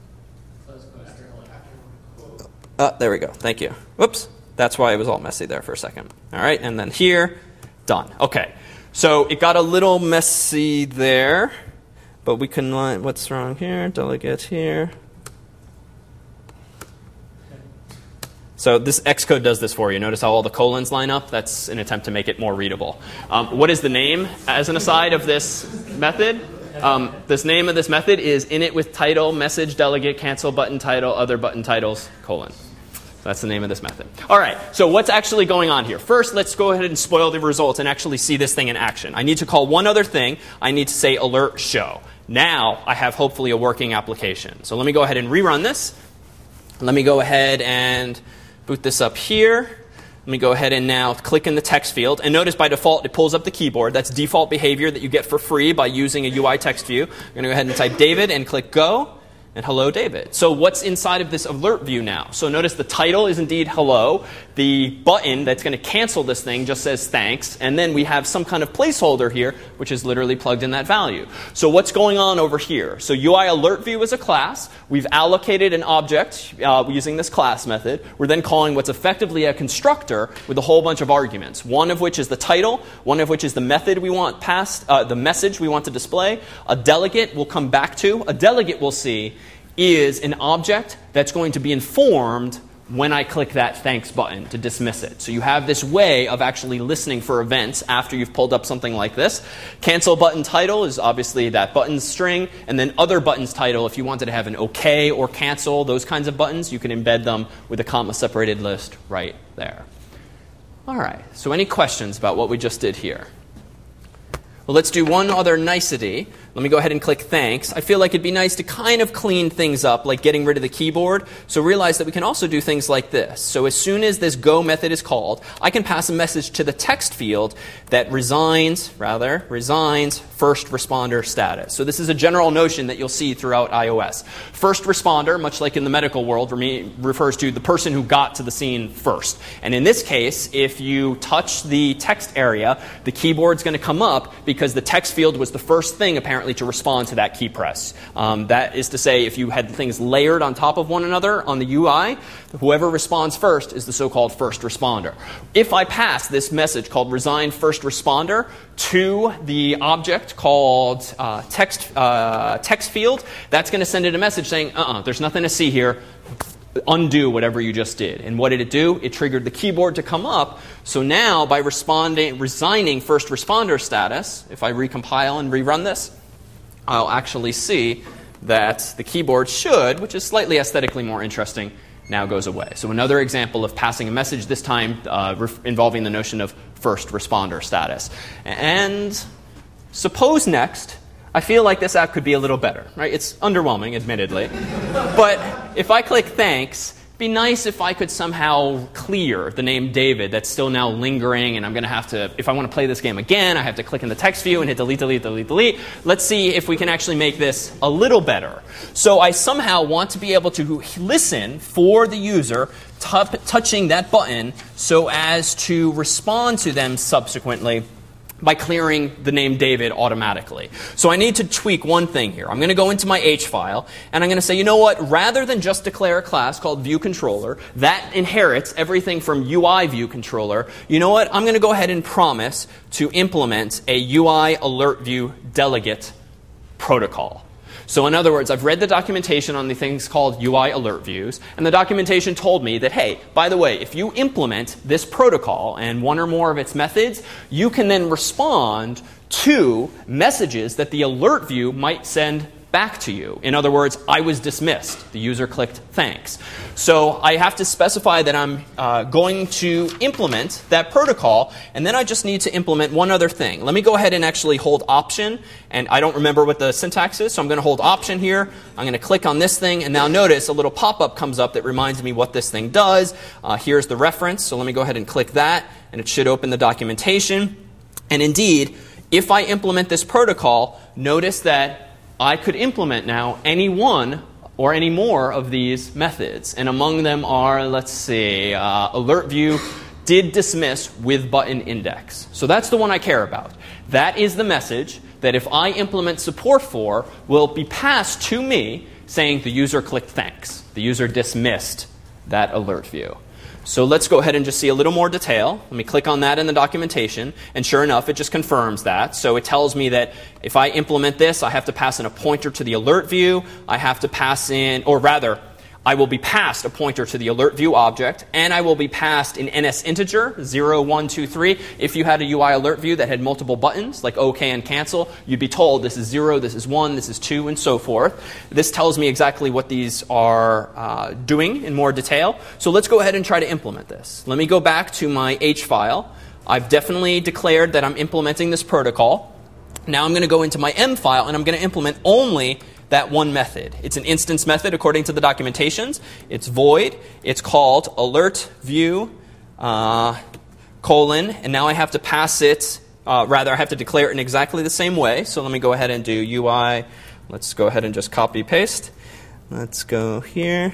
A: Oh, there we go. Thank you. Whoops. That's why it was all messy there for a second. All right, and then here, done. Okay. So it got a little messy there. But we can line, what's wrong here? Delegate here. So this Xcode does this for you. Notice how all the colons line up? That's an attempt to make it more readable. Um, what is the name, as an aside, of this method? Um, this name of this method is init with title, message, delegate, cancel button title, other button titles, colon. That's the name of this method. All right, so what's actually going on here? First, let's go ahead and spoil the results and actually see this thing in action. I need to call one other thing. I need to say alert show. Now I have hopefully a working application. So let me go ahead and rerun this. Let me go ahead and boot this up here. Let me go ahead and now click in the text field. And notice by default it pulls up the keyboard. That's default behavior that you get for free by using a U I text view. I'm going to go ahead and type David and click go. And hello, David. So what's inside of this alert view now? So notice the title is indeed hello. The button that's going to cancel this thing just says thanks. And then we have some kind of placeholder here, which is literally plugged in that value. So what's going on over here? So U I alert view is a class. We've allocated an object uh, using this class method. We're then calling what's effectively a constructor with a whole bunch of arguments. One of which is the title. One of which is the method we want passed, uh, the message we want to display. A delegate we'll come back to. A delegate we'll see is an object that's going to be informed when I click that thanks button to dismiss it. So you have this way of actually listening for events after you've pulled up something like this. Cancel button title is obviously that button string, and then other buttons title, if you wanted to have an OK or cancel, those kinds of buttons, you can embed them with a comma separated list right there. All right, so any questions about what we just did here? Well, let's do one other nicety. Let me go ahead and click thanks. I feel like it'd be nice to kind of clean things up, like getting rid of the keyboard. So realize that we can also do things like this. So as soon as this go method is called, I can pass a message to the text field that resigns, rather, resigns first responder status. So this is a general notion that you'll see throughout iOS. First responder, much like in the medical world, refers to the person who got to the scene first. And in this case, if you touch the text area, the keyboard's going to come up because the text field was the first thing, apparently, to respond to that key press. Um, that is to say, if you had things layered on top of one another on the U I, whoever responds first is the so-called first responder. If I pass this message called resign first responder to the object called uh, text, uh, text field, that's going to send it a message saying, uh-uh, there's nothing to see here. Undo whatever you just did. And what did it do? It triggered the keyboard to come up. So now, by responding, resigning first responder status, if I recompile and rerun this, I'll actually see that the keyboard should, which is slightly aesthetically more interesting, now goes away. So another example of passing a message, this time uh, ref- involving the notion of first responder status. And suppose next, I feel like this app could be a little better, right? It's underwhelming, admittedly. But if I click thanks, it'd be nice if I could somehow clear the name David that's still now lingering, and I'm going to have to, if I want to play this game again, I have to click in the text view and hit delete, delete, delete, delete. Let's see if we can actually make this a little better. So I somehow want to be able to listen for the user t- touching that button so as to respond to them subsequently by clearing the name David automatically. So I need to tweak one thing here. I'm going to go into my H file, and I'm going to say, you know what, rather than just declare a class called ViewController that inherits everything from U I ViewController, you know what, I'm going to go ahead and promise to implement a U I Alert View delegate protocol. So in other words, I've read the documentation on the things called U I alert views, and the documentation told me that, hey, by the way, if you implement this protocol and one or more of its methods, you can then respond to messages that the alert view might send back to you. In other words, I was dismissed. The user clicked thanks. So I have to specify that I'm uh, going to implement that protocol, and then I just need to implement one other thing. Let me go ahead and actually hold Option, and I don't remember what the syntax is, so I'm going to hold Option here. I'm going to click on this thing, and now notice a little pop-up comes up that reminds me what this thing does. Uh, here's the reference, so let me go ahead and click that, and it should open the documentation. And indeed, if I implement this protocol, notice that I could implement now any one or any more of these methods. And among them are, let's see, uh, alert view did dismiss with button index. So that's the one I care about. That is the message that if I implement support for, will be passed to me saying the user clicked thanks. The user dismissed that alert view. So let's go ahead and just see a little more detail. Let me click on that in the documentation, and sure enough, it just confirms that. So it tells me that if I implement this, I have to pass in a pointer to the alert view. I have to pass in, or rather, I will be passed a pointer to the alert view object, and I will be passed an N S integer, zero, one, two, three. If you had a U I alert view that had multiple buttons, like OK and cancel, you'd be told this is zero, this is one, this is two, and so forth. This tells me exactly what these are uh, doing in more detail. So let's go ahead and try to implement this. Let me go back to my H file. I've definitely declared that I'm implementing this protocol. Now I'm going to go into my M file, and I'm going to implement only that one method. It's an instance method according to the documentations. It's void. It's called alert view uh, colon, and now I have to pass it, uh, rather I have to declare it in exactly the same way. So let me go ahead and do U I. Let's go ahead and just copy paste. Let's go here.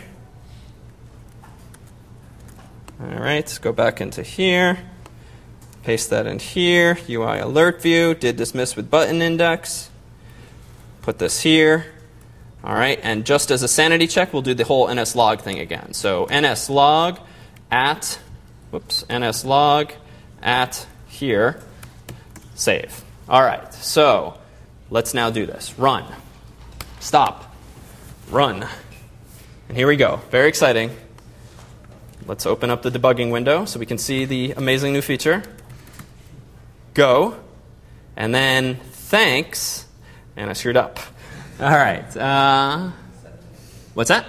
A: All right, let's go back into here. Paste that in here. U I alert view did dismiss with button index. Put this here. All right, and just as a sanity check, we'll do the whole nslog thing again. So nslog at, whoops, nslog at here, save. All right, so let's now do this. Run, stop, run. And here we go. Very exciting. Let's open up the debugging window so we can see the amazing new feature. Go, and then thanks, and I screwed up. All right. Uh, what's that?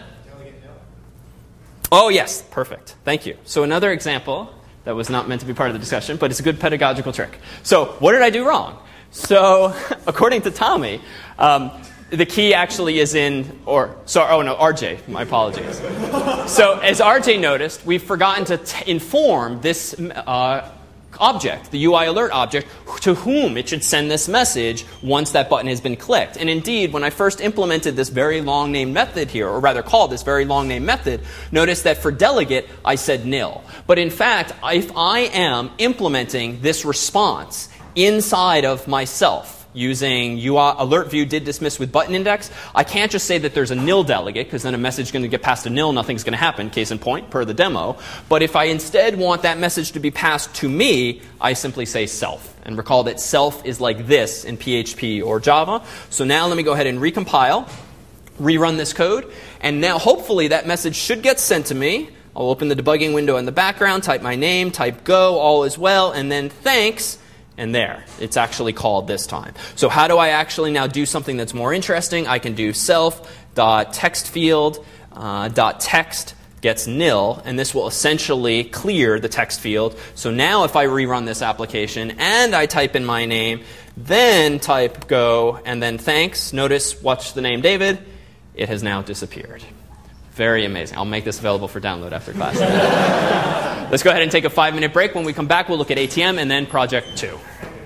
A: Oh, yes. Perfect. Thank you. So another example that was not meant to be part of the discussion, but it's a good pedagogical trick. So what did I do wrong? So according to Tommy, um, the key actually is in, or, sorry, oh no, R J, my apologies. So as R J noticed, we've forgotten to t- inform this uh, object, the U I alert object, to whom it should send this message once that button has been clicked. And indeed, when I first implemented this very long name method here, or rather called this very long name method, notice that for delegate, I said nil. But in fact, if I am implementing this response inside of myself, using U I alert view did dismiss with button index, I can't just say that there's a nil delegate, because then a message is going to get passed to nil, nothing's going to happen, case in point, per the demo. But if I instead want that message to be passed to me, I simply say self. And recall that self is like this in P H P or Java. So now let me go ahead and recompile, rerun this code, and now hopefully that message should get sent to me. I'll open the debugging window in the background, type my name, type go, all is well, and then thanks. And there, it's actually called this time. So how do I actually now do something that's more interesting? I can do self.textfield uh, dot text gets nil, and this will essentially clear the text field. So now if I rerun this application and I type in my name, then type go, and then thanks, notice, watch the name David, it has now disappeared. Very amazing. I'll make this available for download after class. Let's go ahead and take a five-minute break. When we come back, we'll look at A T M and then Project two.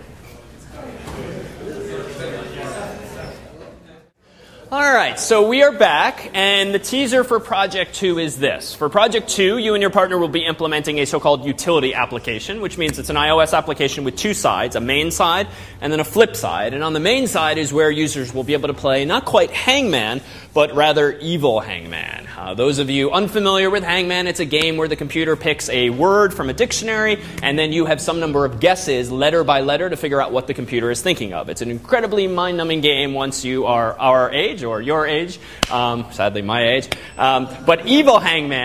A: All right, so we are back, and the teaser for Project two is this. For Project two, you and your partner will be implementing a so-called utility application, which means it's an iOS application with two sides, a main side and then a flip side. And on the main side is where users will be able to play not quite Hangman, but rather Evil Hangman. Uh, those of you unfamiliar with Hangman, it's a game where the computer picks a word from a dictionary, and then you have some number of guesses, letter by letter, to figure out what the computer is thinking of. It's an incredibly mind-numbing game once you are our age, or your age, um, sadly my age. Um, but Evil Hangman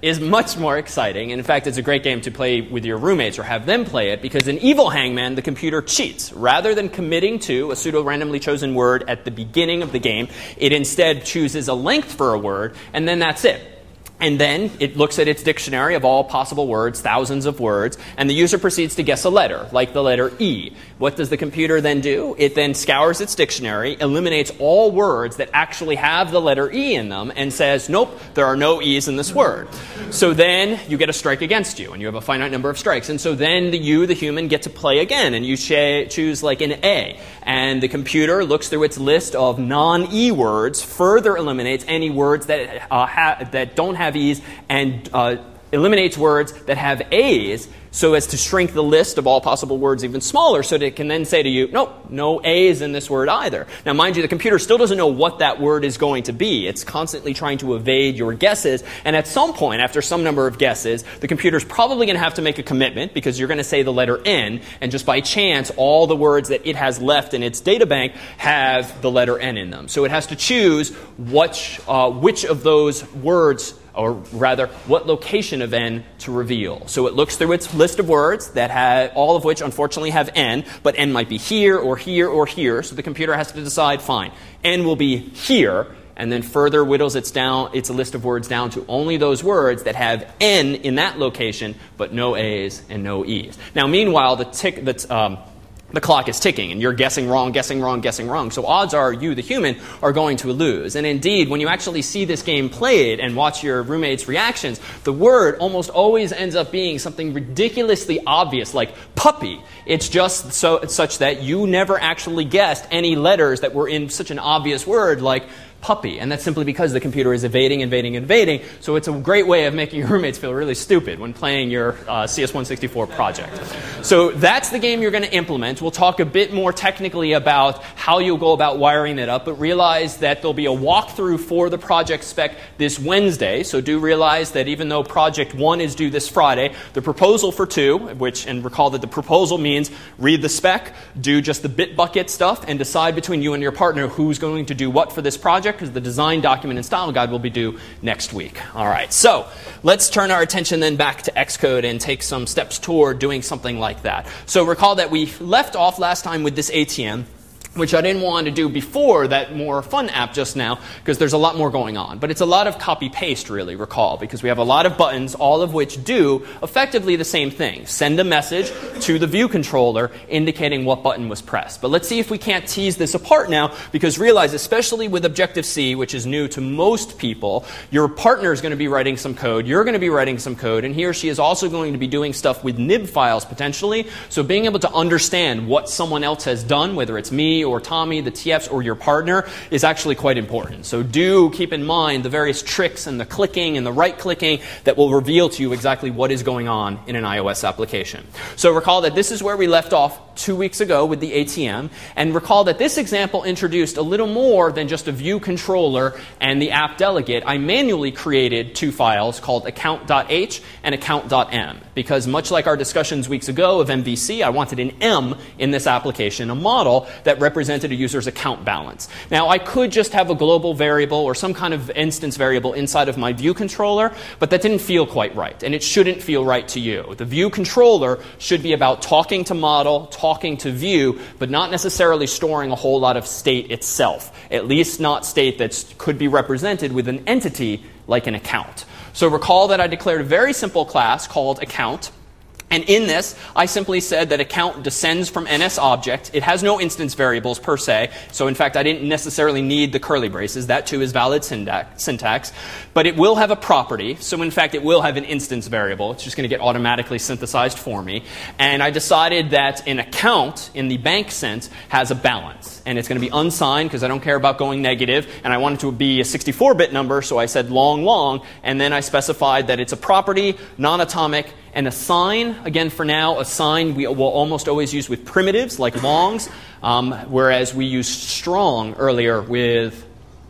A: is much more exciting. And in fact, it's a great game to play with your roommates or have them play it, because in Evil Hangman, the computer cheats. Rather than committing to a pseudo-randomly chosen word at the beginning of the game, it instead chooses a length for a word, and then that's it. And then it looks at its dictionary of all possible words, thousands of words, and the user proceeds to guess a letter, like the letter E. What does the computer then do? It then scours its dictionary, eliminates all words that actually have the letter E in them, and says, nope, there are no E's in this word. So then you get a strike against you, and you have a finite number of strikes. And so then the, you, the human, get to play again, and you ch- choose like an A. And the computer looks through its list of non-E words, further eliminates any words that, uh, ha- that don't have E's, and uh, eliminates words that have A's, so as to shrink the list of all possible words even smaller, so that it can then say to you, nope, no A's in this word either. Now, mind you, the computer still doesn't know what that word is going to be. It's constantly trying to evade your guesses, and at some point, after some number of guesses, the computer's probably going to have to make a commitment, because you're going to say the letter N, and just by chance, all the words that it has left in its data bank have the letter N in them. So it has to choose which, uh, which of those words, or rather, what location of N to reveal. So it looks through its list of words, that have, all of which unfortunately have N, but N might be here, or here, or here, so the computer has to decide, fine, N will be here, and then further whittles its, down, its list of words down to only those words that have N in that location, but no A's and no E's. Now, meanwhile, the tick that's... Um, The clock is ticking, and you're guessing wrong, guessing wrong, guessing wrong. So odds are you, the human, are going to lose. And indeed, when you actually see this game played and watch your roommates' reactions, the word almost always ends up being something ridiculously obvious, like puppy. It's just so such that you never actually guessed any letters that were in such an obvious word like puppy. And that's simply because the computer is evading, evading, evading. So it's a great way of making your roommates feel really stupid when playing your uh, C S one sixty-four project. So that's the game you're going to implement. We'll talk a bit more technically about how you'll go about wiring that up, but realize that there'll be a walkthrough for the project spec this Wednesday. So do realize that even though project one is due this Friday, the proposal for two, which, and recall that the proposal means read the spec, do just the Bitbucket stuff, and decide between you and your partner who's going to do what for this project, because the design document and style guide will be due next week. All right, so let's turn our attention then back to Xcode and take some steps toward doing something like that. So recall that we left off last time with this A T M, which I didn't want to do before that more fun app just now, because there's a lot more going on. But it's a lot of copy-paste, really, recall, because we have a lot of buttons, all of which do effectively the same thing. Send a message to the view controller indicating what button was pressed. But let's see if we can't tease this apart now, because realize, especially with Objective-C, which is new to most people, your partner is going to be writing some code, you're going to be writing some code, and he or she is also going to be doing stuff with nib files, potentially. So being able to understand what someone else has done, whether it's me, or Tommy, the T Fs, or your partner, is actually quite important. So do keep in mind the various tricks and the clicking and the right-clicking that will reveal to you exactly what is going on in an iOS application. So recall that this is where we left off two weeks ago with the A T M, and recall that this example introduced a little more than just a view controller and the app delegate. I manually created two files called account.h and account.m, because much like our discussions weeks ago of M V C, I wanted an M in this application, a model that represented a user's account balance. Now, I could just have a global variable or some kind of instance variable inside of my view controller, but that didn't feel quite right, and it shouldn't feel right to you. The view controller should be about talking to model, talking to view, but not necessarily storing a whole lot of state itself, at least not state that could be represented with an entity like an account. So recall that I declared a very simple class called account. And in this, I simply said that account descends from N S object. It has no instance variables per se. So in fact, I didn't necessarily need the curly braces. That too is valid syntax. But it will have a property. So in fact, it will have an instance variable. It's just going to get automatically synthesized for me. And I decided that an account, in the bank sense, has a balance. And it's going to be unsigned because I don't care about going negative. And I want it to be a sixty-four bit number, so I said long, long. And then I specified that it's a property, non-atomic, and a sign. Again, for now, a sign we will almost always use with primitives like longs, um, whereas we used strong earlier with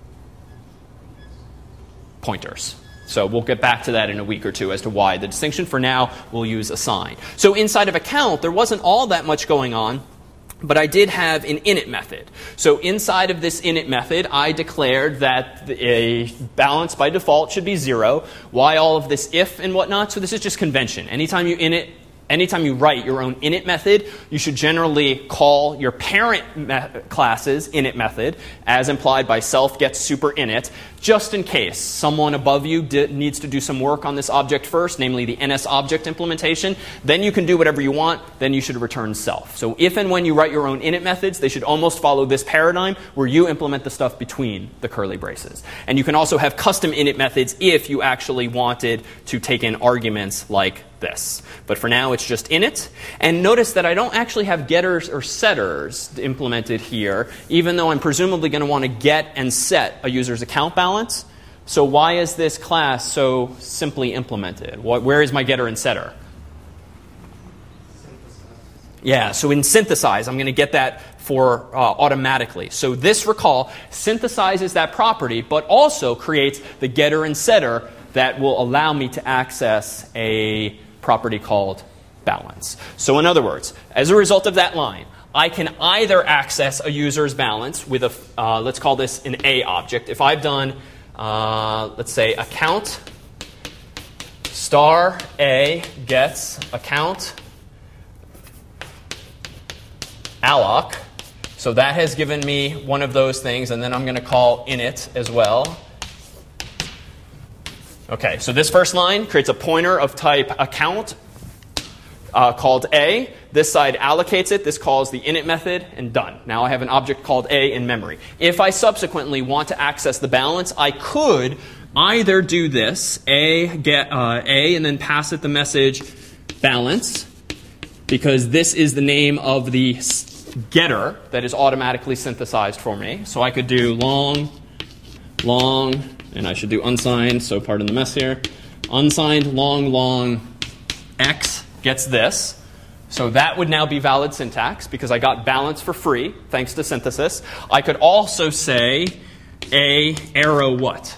A: pointers. So we'll get back to that in a week or two as to why. The distinction for now, we'll use a sign. So inside of account, there wasn't all that much going on. but I did have an init method. So inside of this init method, I declared that a balance by default should be zero. Why all of this if and whatnot? So this is just convention. Anytime you init, anytime you write your own init method, you should generally call your parent me- class's init method, as implied by self gets super init, just in case someone above you di- needs to do some work on this object first, namely the N S object implementation. Then you can do whatever you want. Then you should return self. So if and when you write your own init methods, they should almost follow this paradigm where you implement the stuff between the curly braces. And you can also have custom init methods if you actually wanted to take in arguments like this. But for now, it's just init. And notice that I don't actually have getters or setters implemented here, even though I'm presumably going to want to get and set a user's account balance. So why is this class so simply implemented? What, where is my getter and setter? Yeah, so in synthesize, I'm going to get that for uh, automatically. So this, recall, synthesizes that property, but also creates the getter and setter that will allow me to access a property called balance. So in other words, as a result of that line, I can either access a user's balance with a, uh, let's call this an A object. If I've done, uh, let's say, account star A gets account alloc. So that has given me one of those things, and then I'm going to call init as well. Okay, so this first line creates a pointer of type account uh, called A. This side allocates it. This calls the init method, and done. Now I have an object called A in memory. If I subsequently want to access the balance, I could either do this, A get uh, A, and then pass it the message balance, because this is the name of the getter that is automatically synthesized for me. So I could do long, long, and I should do unsigned, so pardon the mess here. Unsigned long, long, X gets this. So that would now be valid syntax because I got balance for free thanks to synthesis. I could also say a arrow what?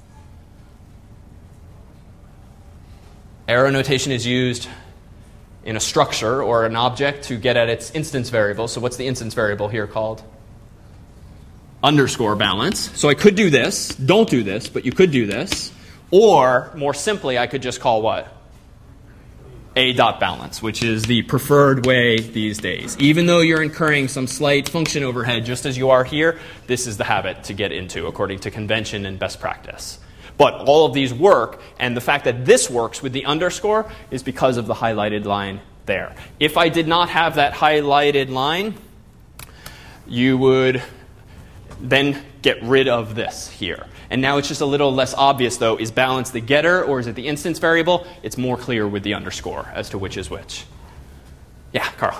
A: Arrow notation is used in a structure or an object to get at its instance variable. So what's the instance variable here called? Underscore balance. So I could do this. Don't do this, but you could do this. Or, more simply, I could just call what? A dot balance, which is the preferred way these days. Even though you're incurring some slight function overhead, just as you are here, this is the habit to get into according to convention and best practice. But all of these work, and the fact that this works with the underscore is because of the highlighted line there. If I did not have that highlighted line, you would then get rid of this here. And now it's just a little less obvious, though. Is balance the getter or is it the instance variable? It's more clear with the underscore as to which is which. Yeah, Carl.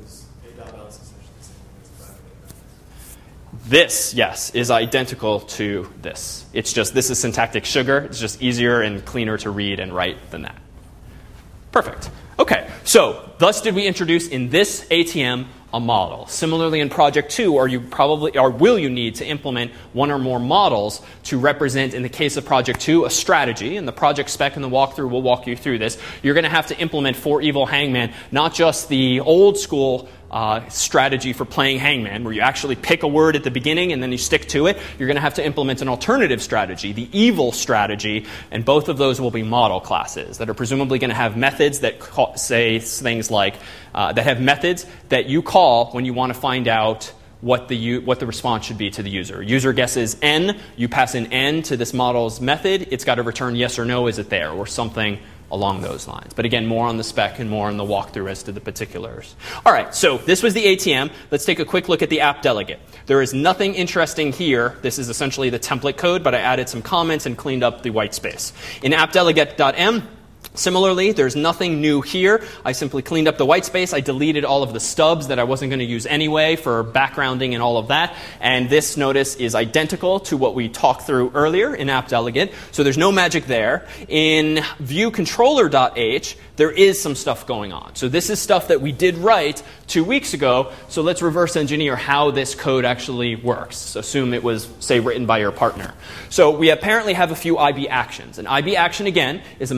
A: This, yes, is identical to this. It's just, this is syntactic sugar. It's just easier and cleaner to read and write than that. Perfect. Okay, so thus did we introduce in this A T M a model. Similarly, in Project two, or you probably, or will you need to implement one or more models to represent, in the case of Project two, a strategy. And the project spec and the walkthrough will walk you through this. You're going to have to implement for Evil Hangman, not just the old school uh, strategy for playing Hangman, where you actually pick a word at the beginning and then you stick to it. You're going to have to implement an alternative strategy, the evil strategy, and both of those will be model classes that are presumably going to have methods that call, say things like, uh, that have methods that you call when you want to find out what the what the response should be to the user. User guesses n, you pass in n to this model's method, it's got to return yes or no, is it there, or something along those lines. But again, more on the spec and more on the walkthrough as to the particulars. All right, so this was the A T M. Let's take a quick look at the app delegate. There is nothing interesting here. This is essentially the template code, but I added some comments and cleaned up the white space. In appdelegate.m, similarly, there's nothing new here. I simply cleaned up the white space. I deleted all of the stubs that I wasn't going to use anyway for backgrounding and all of that. And this, notice, is identical to what we talked through earlier in AppDelegate. So there's no magic there. In viewcontroller.h, there is some stuff going on. So this is stuff that we did write two weeks ago. So let's reverse engineer how this code actually works. So assume it was, say, written by your partner. So we apparently have a few I B actions. An I B action, again, is a method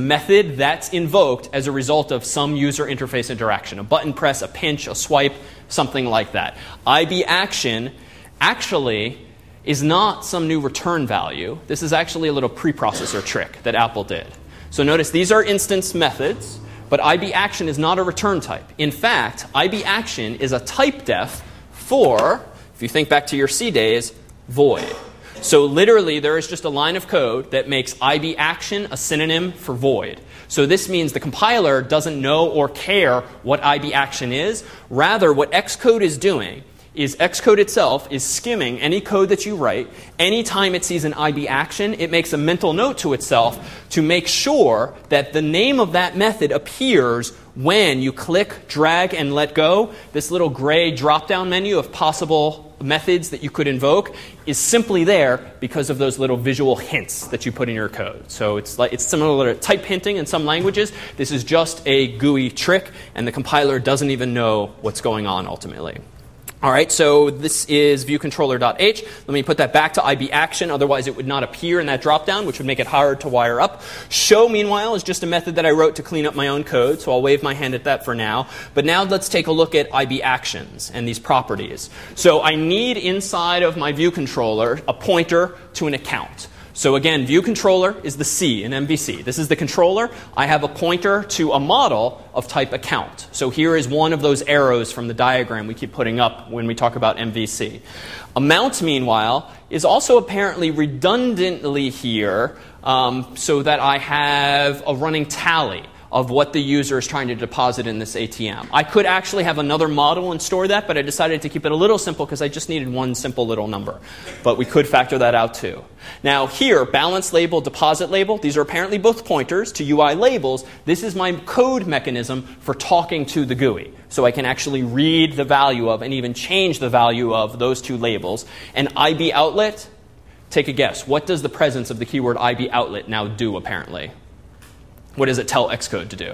A: method that's invoked as a result of some user interface interaction. A button press, a pinch, a swipe, something like that. I B action actually is not some new return value. This is actually a little preprocessor trick that Apple did. So notice these are instance methods, but I B action is not a return type. In fact, I B action is a type def for, if you think back to your C days, void. So literally there is just a line of code that makes I B action a synonym for void. So this means the compiler doesn't know or care what I B action is. Rather, what Xcode is doing is Xcode itself is skimming any code that you write. Anytime it sees an I B action, it makes a mental note to itself to make sure that the name of that method appears when you click, drag, and let go. This little gray drop-down menu of possible methods that you could invoke is simply there because of those little visual hints that you put in your code. So it's like it's similar to type hinting in some languages. This is just a G U I trick, and the compiler doesn't even know what's going on ultimately. All right, so this is viewcontroller.h. Let me put that back to I B action, otherwise it would not appear in that dropdown, which would make it hard to wire up. Show, meanwhile, is just a method that I wrote to clean up my own code, so I'll wave my hand at that for now. But now let's take a look at I B actions and these properties. So I need inside of my view controller a pointer to an account. So again, view controller is the C in M V C. This is the controller. I have a pointer to a model of type account. So here is one of those arrows from the diagram we keep putting up when we talk about M V C. Amount, meanwhile, is also apparently redundantly here um, so that I have a running tally of what the user is trying to deposit in this A T M. I could actually have another model and store that, but I decided to keep it a little simple because I just needed one simple little number. But we could factor that out too. Now here, balance label, deposit label, these are apparently both pointers to U I labels. This is my code mechanism for talking to the G U I. So I can actually read the value of and even change the value of those two labels. And I B outlet, take a guess. What does the presence of the keyword I B outlet now do apparently? What does it tell Xcode to do?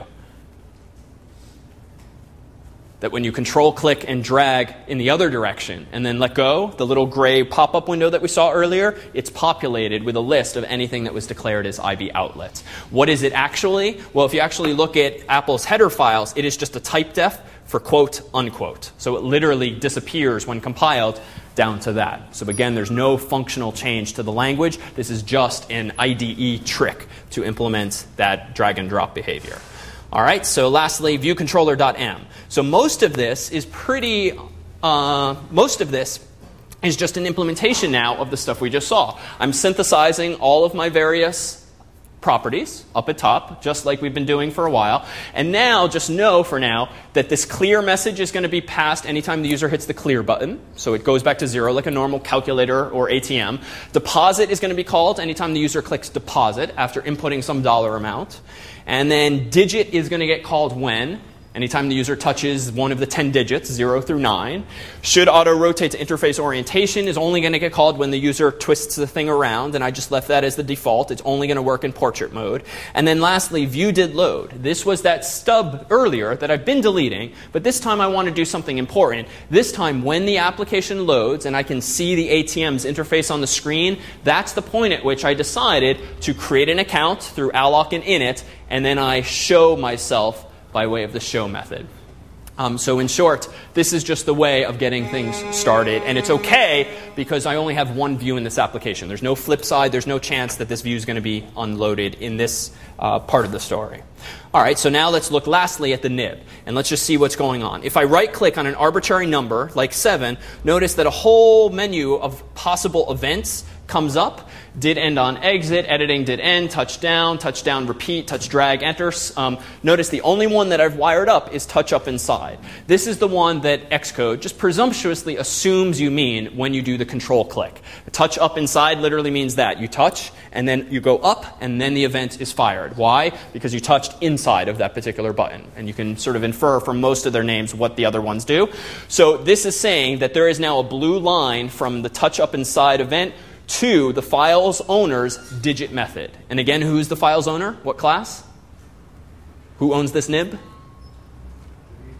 A: That when you control click and drag in the other direction and then let go, the little gray pop-up window that we saw earlier, it's populated with a list of anything that was declared as I B outlets. What is it actually? Well, if you actually look at Apple's header files, it is just a type def for quote, unquote. So it literally disappears when compiled down to that. So again, there's no functional change to the language. This is just an I D E trick to implement that drag and drop behavior. All right, so lastly, viewcontroller.m. So most of this is pretty, uh, most of this is just an implementation now of the stuff we just saw. I'm synthesizing all of my various properties up at top, just like we've been doing for a while. And now, just know for now, that this clear message is going to be passed anytime the user hits the clear button. So it goes back to zero like a normal calculator or A T M. Deposit is going to be called anytime the user clicks deposit after inputting some dollar amount. And then digit is going to get called when? Anytime the user touches one of the ten digits, zero through nine. Should auto-rotate to interface orientation is only going to get called when the user twists the thing around, and I just left that as the default. It's only going to work in portrait mode. And then lastly, view did load. This was that stub earlier that I've been deleting, but this time I want to do something important. This time, when the application loads and I can see the A T M's interface on the screen, that's the point at which I decided to create an account through alloc and init, and then I show myself by way of the show method. Um, so in short, this is just the way of getting things started. And it's okay because I only have one view in this application. There's no flip side. There's no chance that this view is going to be unloaded in this uh, part of the story. All right, so now let's look lastly at the nib. And let's just see what's going on. If I right-click on an arbitrary number, like seven, notice that a whole menu of possible events comes up. Did end on exit, editing did end, touch down, touch down, repeat, touch drag, enter. Um, notice the only one that I've wired up is touch up inside. This is the one that Xcode just presumptuously assumes you mean when you do the control click. Touch up inside literally means that. You touch, and then you go up, and then the event is fired. Why? Because you touched inside of that particular button. And you can sort of infer from most of their names what the other ones do. So this is saying that there is now a blue line from the touch up inside event to the file's owner's digit method. And again, who's the file's owner? What class? Who owns this nib?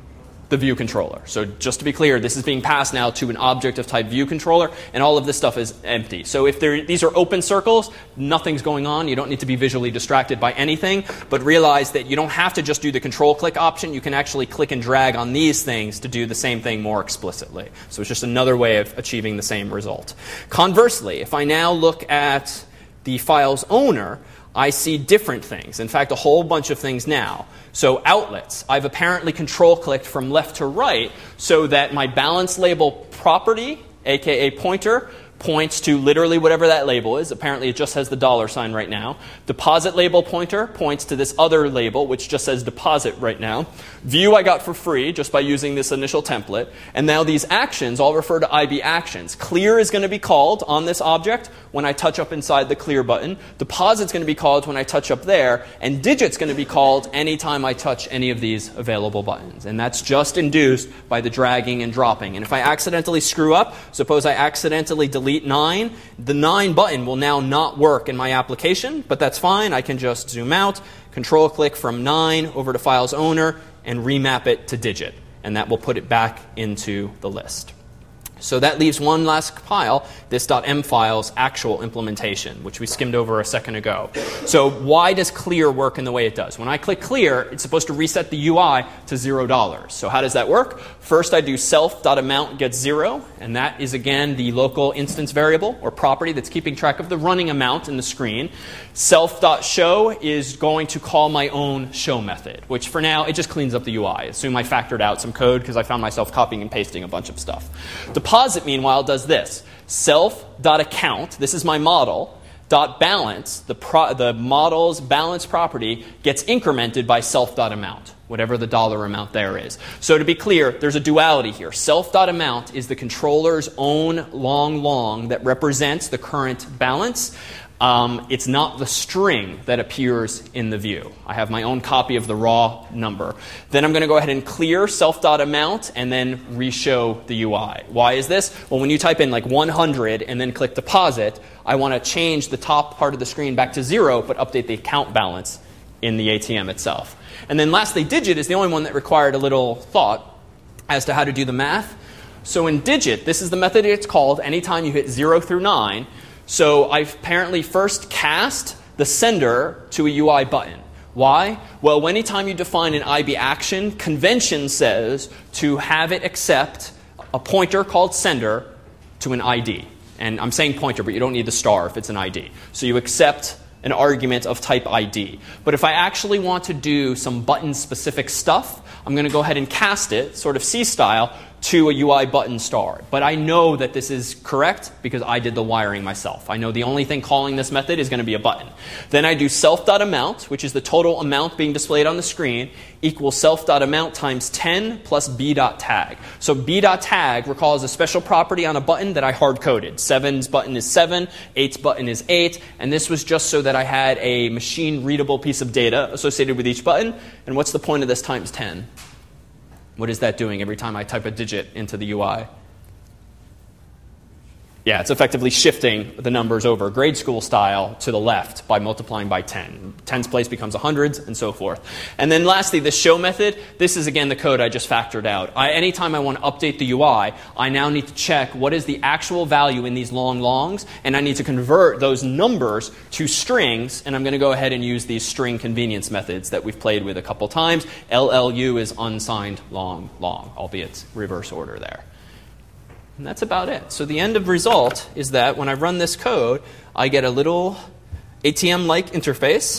A: the view controller. So just to be clear, this is being passed now to an object of type view controller, and all of this stuff is empty. So if these are open circles, nothing's going on. You don't need to be visually distracted by anything, but realize that you don't have to just do the control click option. You can actually click and drag on these things to do the same thing more explicitly. So it's just another way of achieving the same result. Conversely, if I now look at the file's owner, I see different things. In fact, a whole bunch of things now. So outlets, I've apparently control clicked from left to right so that my balance label property, aka pointer, points to literally whatever that label is. Apparently it just has the dollar sign right now. Deposit label pointer points to this other label, which just says deposit right now. View I got for free just by using this initial template. And now these actions all refer to I B actions. Clear is going to be called on this object when I touch up inside the clear button. Deposit's going to be called when I touch up there. And digit's going to be called anytime I touch any of these available buttons. And that's just induced by the dragging and dropping. And if I accidentally screw up, suppose I accidentally delete Delete nine, the nine button will now not work in my application, but that's fine. I can just zoom out, control click from nine over to file's owner, and remap it to digit. And that will put it back into the list. So that leaves one last pile, this .m file's actual implementation, which we skimmed over a second ago. So why does clear work in the way it does? When I click clear, it's supposed to reset the U I to zero dollars. So how does that work? First, I do self.amount gets zero, and that is, again, the local instance variable or property that's keeping track of the running amount in the screen. Self.show is going to call my own show method, which for now, it just cleans up the U I. Assume I factored out some code because I found myself copying and pasting a bunch of stuff. Deposit, meanwhile, does this. Self.account, this is my model, dot balance, the, pro, the model's balance property gets incremented by self.amount, whatever the dollar amount there is. So to be clear, there's a duality here. Self.amount is the controller's own long long that represents the current balance. Um, it's not the string that appears in the view. I have my own copy of the raw number. Then I'm going to go ahead and clear self.amount and then re-show the U I. Why is this? Well, when you type in like one hundred and then click deposit, I want to change the top part of the screen back to zero, but update the account balance in the A T M itself. And then lastly, digit is the only one that required a little thought as to how to do the math. So in digit, this is the method it's called anytime you hit zero through nine. So I've apparently first cast the sender to a U I button. Why? Well, anytime you define an I B action, convention says to have it accept a pointer called sender to an I D. And I'm saying pointer, but you don't need the star if it's an I D. So you accept an argument of type I D. But if I actually want to do some button-specific stuff, I'm going to go ahead and cast it, sort of C-style, to a U I button star. But I know that this is correct because I did the wiring myself. I know the only thing calling this method is going to be a button. Then I do self.amount, which is the total amount being displayed on the screen, equals self.amount times ten plus b.tag. So b.tag, recall, is a special property on a button that I hard-coded. seven's button is seven, eight's button is eight, and this was just so that I had a machine-readable piece of data associated with each button. And what's the point of this times ten? What is that doing every time I type a digit into the U I? Yeah, it's effectively shifting the numbers over grade school style to the left by multiplying by ten. Tens place becomes hundreds and so forth. And then lastly, the show method. This is, again, the code I just factored out. I, anytime I want to update the U I, I now need to check what is the actual value in these long longs, and I need to convert those numbers to strings, and I'm going to go ahead and use these string convenience methods that we've played with a couple times. L L U is unsigned long long, albeit reverse order there. And that's about it. So the end of result is that when I run this code, I get a little A T M-like interface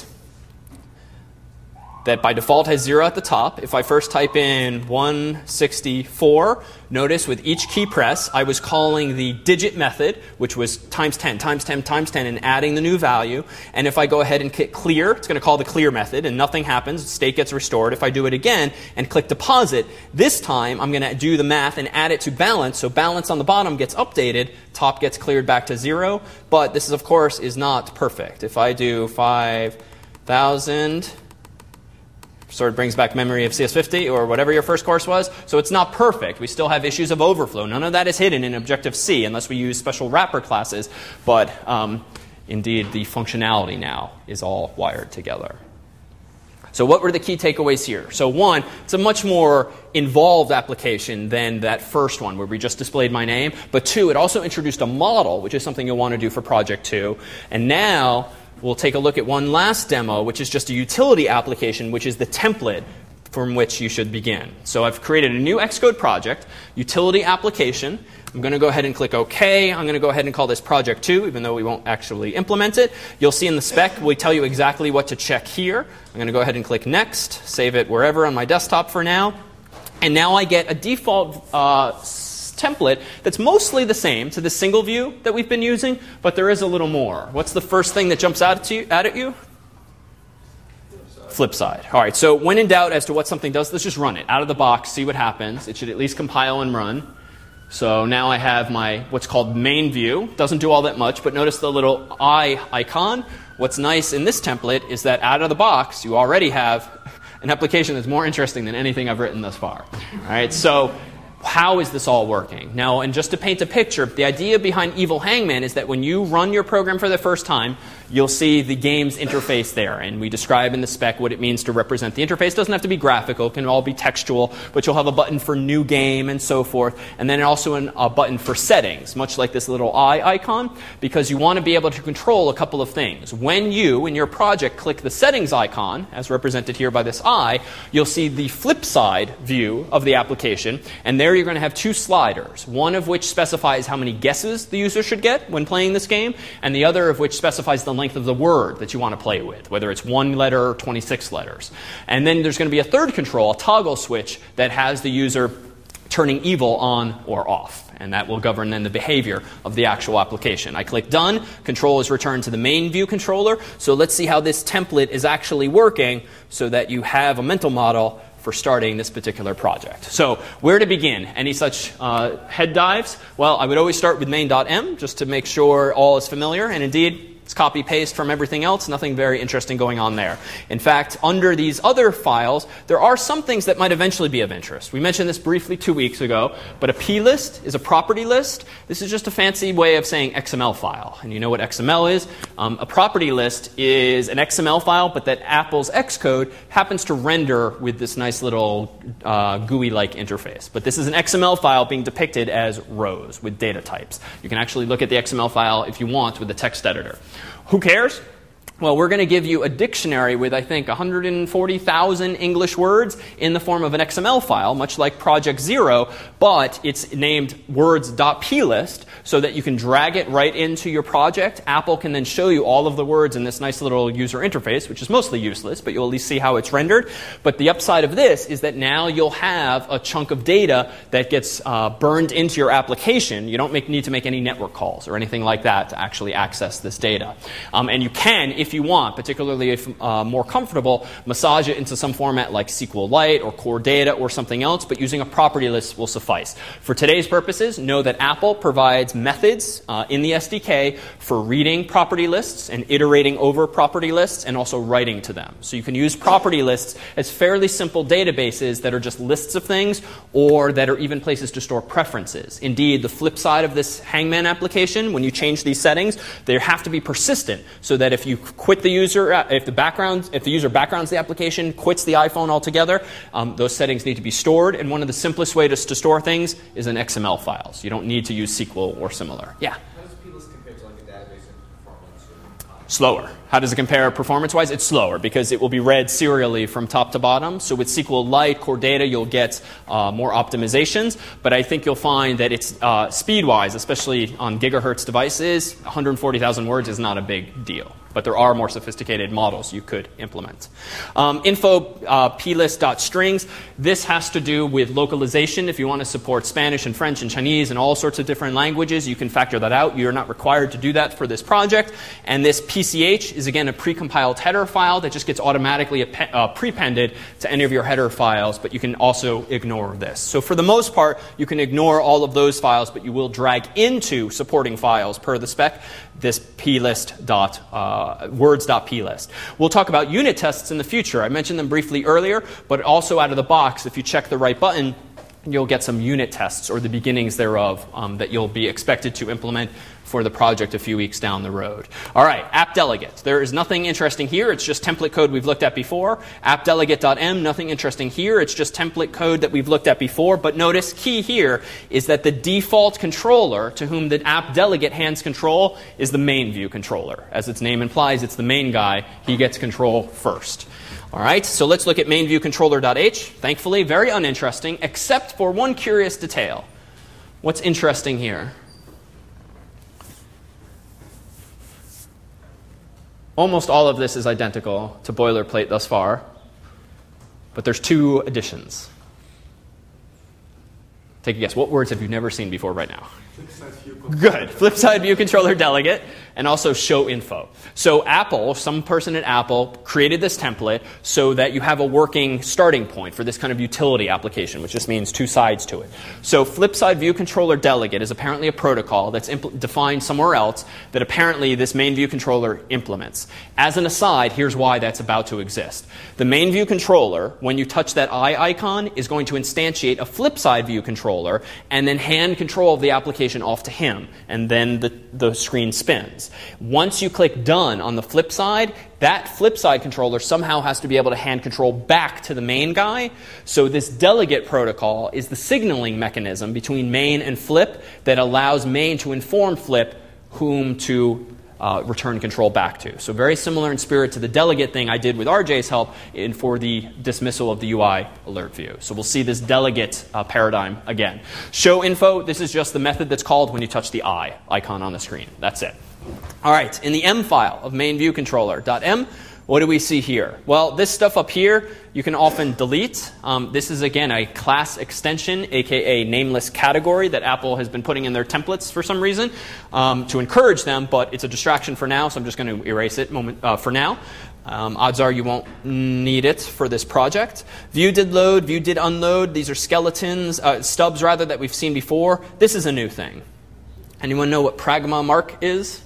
A: that by default has zero at the top. If I first type in one sixty-four, notice with each key press, I was calling the digit method, which was times ten, times ten, times ten, and adding the new value. And if I go ahead and click clear, it's going to call the clear method, and nothing happens. State gets restored. If I do it again and click deposit, this time I'm going to do the math and add it to balance. So balance on the bottom gets updated, top gets cleared back to zero. But this, is, of course, is not perfect. If I do five thousand... sort of brings back memory of C S fifty or whatever your first course was. So it's not perfect. We still have issues of overflow. None of that is hidden in Objective-C unless we use special wrapper classes. But um, indeed, the functionality now is all wired together. So what were the key takeaways here? So one, it's a much more involved application than that first one where we just displayed my name. But two, it also introduced a model, which is something you'll want to do for project two. And now we'll take a look at one last demo, which is just a utility application, which is the template from which you should begin. So I've created a new Xcode project, utility application. I'm going to go ahead and click OK. I'm going to go ahead and call this project two, even though we won't actually implement it. You'll see in the spec, we tell you exactly what to check here. I'm going to go ahead and click Next, save it wherever on my desktop for now. And now I get a default uh, template that's mostly the same to the single view that we've been using, but there is a little more. What's the first thing that jumps out, to you, out at you? Flip side. All right, so when in doubt as to what something does, let's just run it. Out of the box, see what happens. It should at least compile and run. So now I have my what's called main view. Doesn't do all that much, but notice the little eye icon. What's nice in this template is that out of the box, you already have an application that's more interesting than anything I've written thus far. All right, so how is this all working? Now, and just to paint a picture, the idea behind Evil Hangman is that when you run your program for the first time, you'll see the game's interface there. And we describe in the spec what it means to represent the interface. It doesn't have to be graphical. It can all be textual. But you'll have a button for new game and so forth. And then also an, a button for settings, much like this little eye icon, because you want to be able to control a couple of things. When you, in your project, click the settings icon, as represented here by this eye, you'll see the flip side view of the application. And there you're going to have two sliders, one of which specifies how many guesses the user should get when playing this game, and the other of which specifies the length of the word that you want to play with, whether it's one letter or twenty-six letters. And then there's going to be a third control, a toggle switch, that has the user turning evil on or off. And that will govern then the behavior of the actual application. I click Done. Control is returned to the main view controller. So let's see how this template is actually working so that you have a mental model for starting this particular project. So where to begin? Any such uh, head dives? Well, I would always start with main.m just to make sure all is familiar. And indeed, it's copy-paste from everything else. Nothing very interesting going on there. In fact, under these other files, there are some things that might eventually be of interest. We mentioned this briefly two weeks ago, but a plist is a property list. This is just a fancy way of saying X M L file. And you know what X M L is? Um, a property list is an X M L file, but that Apple's Xcode happens to render with this nice little uh, G U I-like interface. But this is an X M L file being depicted as rows with data types. You can actually look at the X M L file if you want with the text editor. Who cares? Well, we're going to give you a dictionary with, I think, one hundred forty thousand English words in the form of an X M L file, much like Project Zero, but it's named words.plist so that you can drag it right into your project. Apple can then show you all of the words in this nice little user interface, which is mostly useless, but you'll at least see how it's rendered. But the upside of this is that now you'll have a chunk of data that gets uh, burned into your application. You don't make, need to make any network calls or anything like that to actually access this data. Um, and you can, if you want, particularly if uh, more comfortable, massage it into some format like SQLite or Core Data or something else, but using a property list will suffice. For today's purposes, know that Apple provides methods uh, in the S D K for reading property lists and iterating over property lists and also writing to them. So you can use property lists as fairly simple databases that are just lists of things or that are even places to store preferences. Indeed, the flip side of this Hangman application, when you change these settings, they have to be persistent so that if you quit the user, uh, if the background, if the user backgrounds the application, quits the iPhone altogether, um, those settings need to be stored. And one of the simplest ways to store things is in X M L files. You don't need to use S Q L or similar. Yeah.
D: How does plist compare to like a database in performance? Or
A: slower. How does it compare performance-wise? It's slower because it will be read serially from top to bottom. So with SQLite, Core Data, you'll get uh, more optimizations. But I think you'll find that it's uh, speed-wise, especially on gigahertz devices, one hundred forty thousand words is not a big deal. But there are more sophisticated models you could implement. Um, info uh, plist.strings. This has to do with localization. If you want to support Spanish and French and Chinese and all sorts of different languages, you can factor that out. You're not required to do that for this project. And this P C H is, again, a precompiled header file that just gets automatically appe- uh, prepended to any of your header files, but you can also ignore this. So for the most part, you can ignore all of those files, but you will drag into supporting files per the spec this plist dot, uh, words.plist. We'll talk about unit tests in the future. I mentioned them briefly earlier, but also out of the box, if you check the right button, you'll get some unit tests or the beginnings thereof um, that you'll be expected to implement for the project a few weeks down the road. All right, app delegate. There is nothing interesting here. It's just template code we've looked at before. appdelegate.m, nothing interesting here. It's just template code that we've looked at before. But notice, key here is that the default controller to whom the app delegate hands control is the main view controller. As its name implies, it's the main guy. He gets control first. All right, so let's look at main view controller.h. Thankfully, very uninteresting, except for one curious detail. What's interesting here? Almost all of this is identical to boilerplate thus far, but there's two additions. Take a guess. What words have you never seen before right now? Good. Flip side view controller delegate, and also show info. So Apple, some person at Apple, created this template so that you have a working starting point for this kind of utility application, which just means two sides to it. So flip side view controller delegate is apparently a protocol that's impl- defined somewhere else that apparently this main view controller implements. As an aside, here's why that's about to exist. The main view controller, when you touch that eye icon, is going to instantiate a flip side view controller and then hand control of the application off to him, and then the, the screen spins. Once you click done on the flip side, that flip side controller somehow has to be able to hand control back to the main guy. So this delegate protocol is the signaling mechanism between main and flip that allows main to inform flip whom to Uh, return control back to. So very similar in spirit to the delegate thing I did with R J's help in for the dismissal of the U I alert view. So we'll see this delegate uh, paradigm again. Show info, this is just the method that's called when you touch the eye icon on the screen. That's it. All right, in the M file of main view controller.m, what do we see here? Well, this stuff up here you can often delete. Um, this is, again, a class extension, a k a nameless category that Apple has been putting in their templates for some reason um, to encourage them, but it's a distraction for now, so I'm just going to erase it moment, uh, for now. Um, odds are you won't need it for this project. View did load, view did unload. These are skeletons, uh, stubs rather, that we've seen before. This is a new thing. Anyone know what pragma mark is?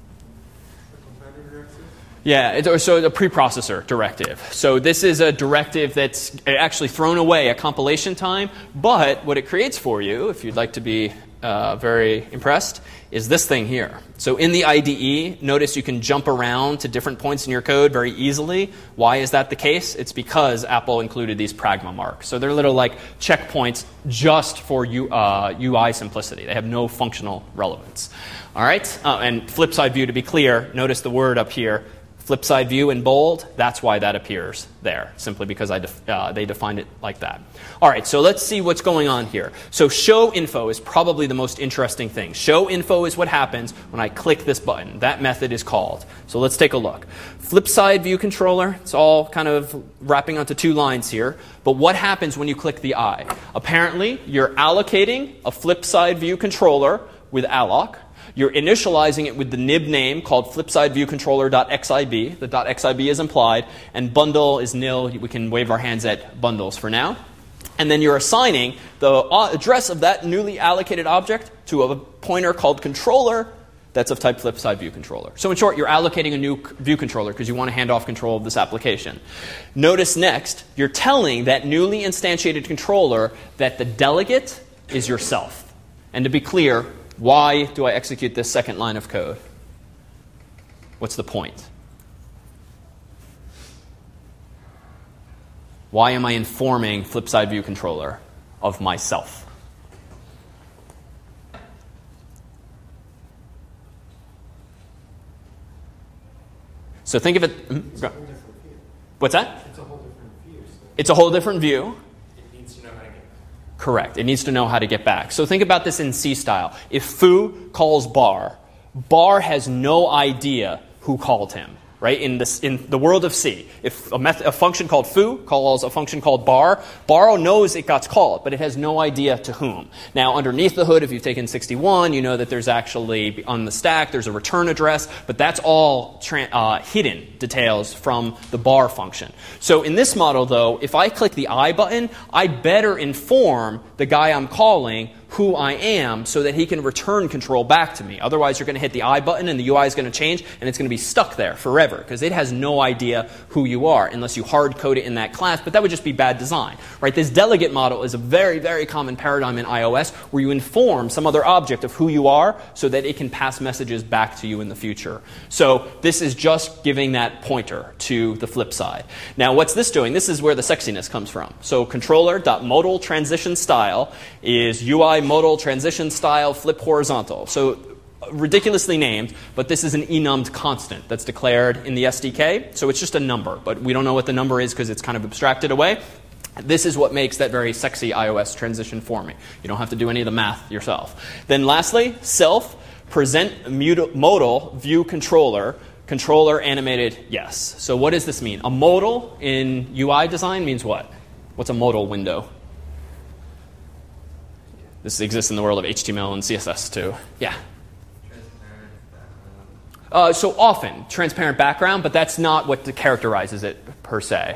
A: Yeah, it's so a preprocessor directive. So this is a directive that's actually thrown away at compilation time, but what it creates for you, if you'd like to be uh, very impressed, is this thing here. So in the I D E, notice you can jump around to different points in your code very easily. Why is that the case? It's because Apple included these pragma marks. So they're little like checkpoints just for U, uh, U I simplicity. They have no functional relevance. All right, uh, and flip side view, to be clear, notice the word up here, flip side view in bold, that's why that appears there, simply because I def- uh, they defined it like that. All right, so let's see what's going on here. So show info is probably the most interesting thing. Show info is what happens when I click this button. That method is called. So let's take a look. Flip side view controller, it's all kind of wrapping onto two lines here. But what happens when you click the eye? Apparently, you're allocating a flip side view controller with alloc. You're initializing it with the nib name called flipsideviewcontroller.xib. The .xib is implied, and bundle is nil. We can wave our hands at bundles for now. And then you're assigning the address of that newly allocated object to a pointer called controller that's of type flipside view controller. So in short, you're allocating a new view controller because you want to hand off control of this application. Notice next, you're telling that newly instantiated controller that the delegate is yourself. And to be clear, why do I execute this second line of code? What's the point? Why am I informing flipside view controller of myself? So think of it. Mm-hmm. What's that?
F: It's a whole different view. So
A: it's a whole different view.
F: it needs to know how to get back.
A: Correct. It needs to know how to get back. So think about this in C style. If foo calls bar, bar has no idea who called him. Right? In this, in the world of C, if a, method, a function called foo calls a function called bar, bar knows it got called, but it has no idea to whom. Now, underneath the hood, if you've taken sixty-one, you know that there's actually, on the stack, there's a return address, but that's all tra- uh, hidden details from the bar function. So in this model, though, if I click the I button, I better inform the guy I'm calling who I am so that he can return control back to me. Otherwise, you're going to hit the I button and the U I is going to change and it's going to be stuck there forever because it has no idea who you are unless you hard code it in that class, but that would just be bad design. Right? This delegate model is a very, very common paradigm in iOS where you inform some other object of who you are so that it can pass messages back to you in the future. So this is just giving that pointer to the flip side. Now, what's this doing? This is where the sexiness comes from. So controller.modal transition style is U I modal transition style flip horizontal. So ridiculously named, but this is an enum'd constant that's declared in the S D K. So it's just a number, but we don't know what the number is because it's kind of abstracted away. This is what makes that very sexy iOS transition for me. You don't have to do any of the math yourself. Then lastly, self present modal view controller. Controller animated yes. So what does this mean? A modal in U I design means what? What's a modal window? This exists in the world of H T M L and C S S too. Yeah.
C: Transparent background.
A: Uh, so often, transparent background, but that's not what characterizes it per se.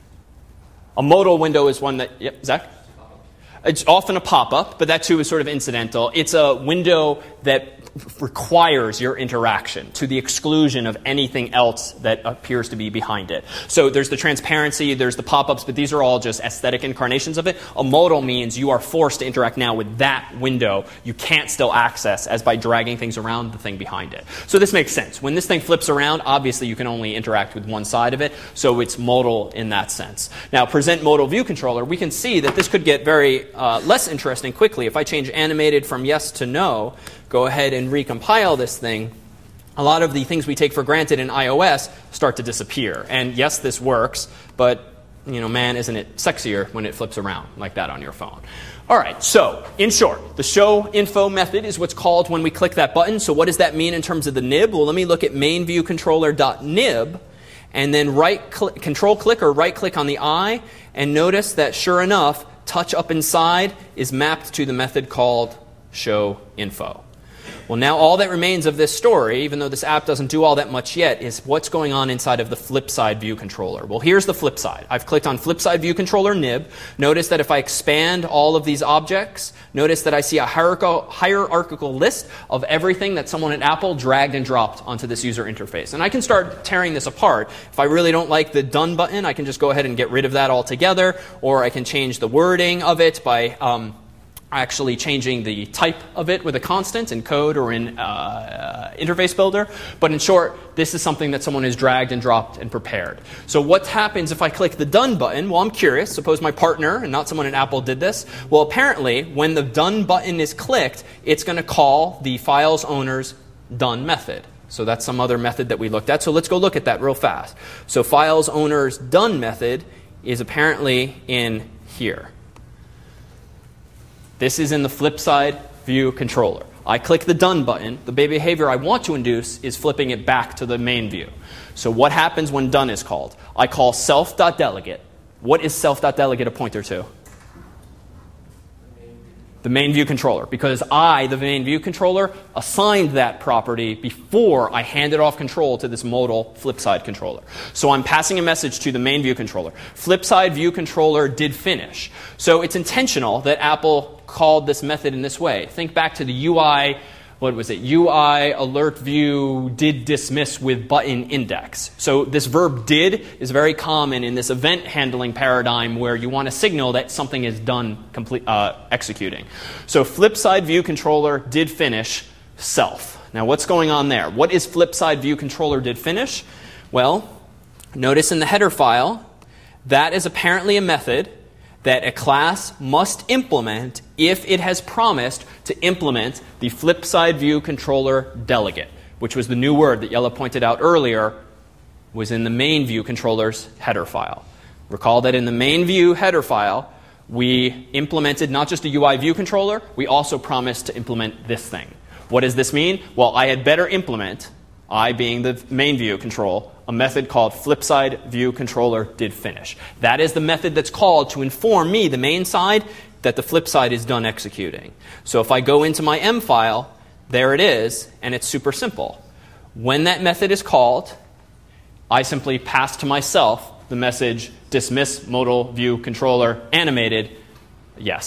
A: A modal window is one that, yep, Zach? It's often a pop-up, but that too is sort of incidental. It's a window that requires your interaction to the exclusion of anything else that appears to be behind it. So there's the transparency, there's the pop-ups, but these are all just aesthetic incarnations of it. A modal means you are forced to interact now with that window you can't still access as by dragging things around the thing behind it. So this makes sense. When this thing flips around, obviously you can only interact with one side of it, so it's modal in that sense. Now, present modal view controller, we can see that this could get very uh, less interesting quickly. If I change animated from yes to no, go ahead and recompile this thing, a lot of the things we take for granted in iOS start to disappear. And yes, this works, but you know, man, isn't it sexier when it flips around like that on your phone? All right, so in short, the show info method is what's called when we click that button. So what does that mean in terms of the nib? Well, let me look at mainViewController.nib and then right click, control click or right click on the eye and notice that sure enough, touch up inside is mapped to the method called show info. Well, now all that remains of this story, even though this app doesn't do all that much yet, is what's going on inside of the flip side view controller. Well, here's the flip side. I've clicked on flip side view controller nib. Notice that if I expand all of these objects, notice that I see a hierarchical, hierarchical list of everything that someone at Apple dragged and dropped onto this user interface. And I can start tearing this apart. If I really don't like the done button, I can just go ahead and get rid of that altogether, or I can change the wording of it by Um, actually changing the type of it with a constant in code or in uh, uh, interface builder. But in short, this is something that someone has dragged and dropped and prepared. So what happens if I click the done button? Well, I'm curious. Suppose my partner and not someone at Apple did this. Well, apparently, when the done button is clicked, it's going to call the file's owner's done method. So that's some other method that we looked at. So let's go look at that real fast. So file's owner's done method is apparently in here. This is in the flip side view controller. I click the done button. The behavior I want to induce is flipping it back to the main view. So what happens when done is called? I call self.delegate. What is self.delegate a pointer to? The main view controller, because I, the main view controller, assigned that property before I handed off control to this modal flip side controller. So I'm passing a message to the main view controller. Flip side view controller did finish. So it's intentional that Apple called this method in this way. Think back to the U I, what was it? U I alert view did dismiss with button index. So this verb did is very common in this event handling paradigm where you want to signal that something is done complete, uh, executing. So flip side view controller did finish self. Now what's going on there? What is flip side view controller did finish? Well, notice in the header file, that is apparently a method that a class must implement if it has promised to implement the flip side view controller delegate, which was the new word that Yella pointed out earlier was in the main view controller's header file. Recall that in the main view header file, we implemented not just a U I view controller, we also promised to implement this thing. What does this mean? Well, I had better implement, I being the main view control, a method called flipside view controller did finish. That is the method that's called to inform me, the main side, that the flip side is done executing. So if I go into my M file, there it is, and it's super simple. When that method is called, I simply pass to myself the message dismiss modal view controller animated yes.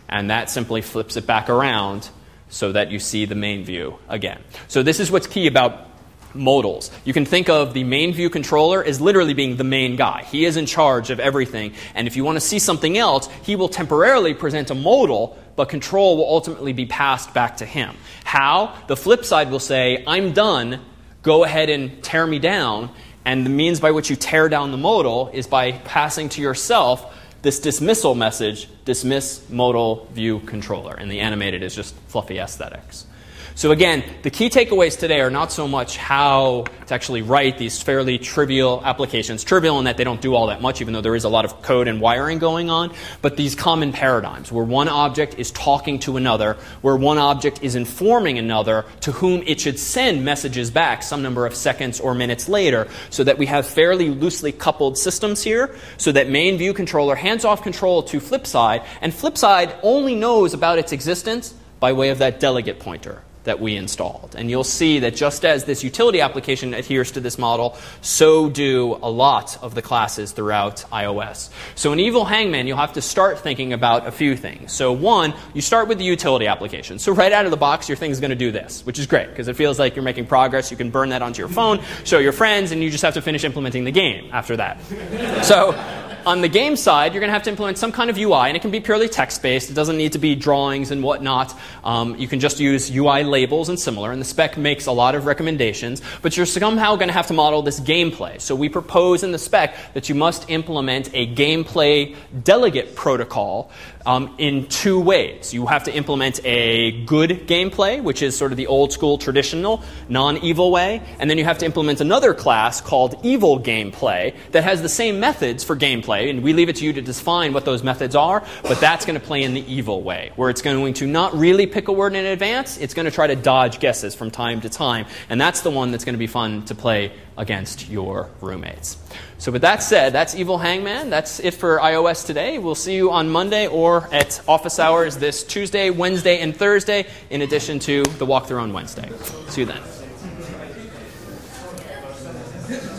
A: And that simply flips it back around so that you see the main view again. So this is what's key about modals. You can think of the main view controller as literally being the main guy. He is in charge of everything. And if you want to see something else, he will temporarily present a modal, but control will ultimately be passed back to him. How? The flip side will say, I'm done. Go ahead and tear me down. And the means by which you tear down the modal is by passing to yourself this dismissal message, dismiss modal view controller. And the animated is just fluffy aesthetics. So again, the key takeaways today are not so much how to actually write these fairly trivial applications, trivial in that they don't do all that much, even though there is a lot of code and wiring going on, but these common paradigms where one object is talking to another, where one object is informing another to whom it should send messages back some number of seconds or minutes later, so that we have fairly loosely coupled systems here, so that main view controller hands off control to flipside, and flipside only knows about its existence by way of that delegate pointer that we installed. And you'll see that just as this utility application adheres to this model, so do a lot of the classes throughout iOS. So in Evil Hangman, you'll have to start thinking about a few things. So one, you start with the utility application. So right out of the box, your thing's going to do this, which is great, because it feels like you're making progress. You can burn that onto your phone, show your friends, and you just have to finish implementing the game after that. So on the game side, you're going to have to implement some kind of U I, and it can be purely text-based. It doesn't need to be drawings and whatnot. Um, you can just use U I labels and similar, and the spec makes a lot of recommendations, but you're somehow going to have to model this gameplay. So we propose in the spec that you must implement a gameplay delegate protocol um, in two ways. You have to implement a good gameplay, which is sort of the old school, traditional, non-evil way, and then you have to implement another class called evil gameplay that has the same methods for gameplay, and we leave it to you to define what those methods are, but that's going to play in the evil way, where it's going to not really pick a word in advance, it's going to try to dodge guesses from time to time, and that's the one that's going to be fun to play against your roommates. So with that said, that's Evil Hangman. That's it for iOS today. We'll see you on Monday or at office hours this Tuesday, Wednesday, and Thursday, in addition to the walkthrough on Wednesday. See you then.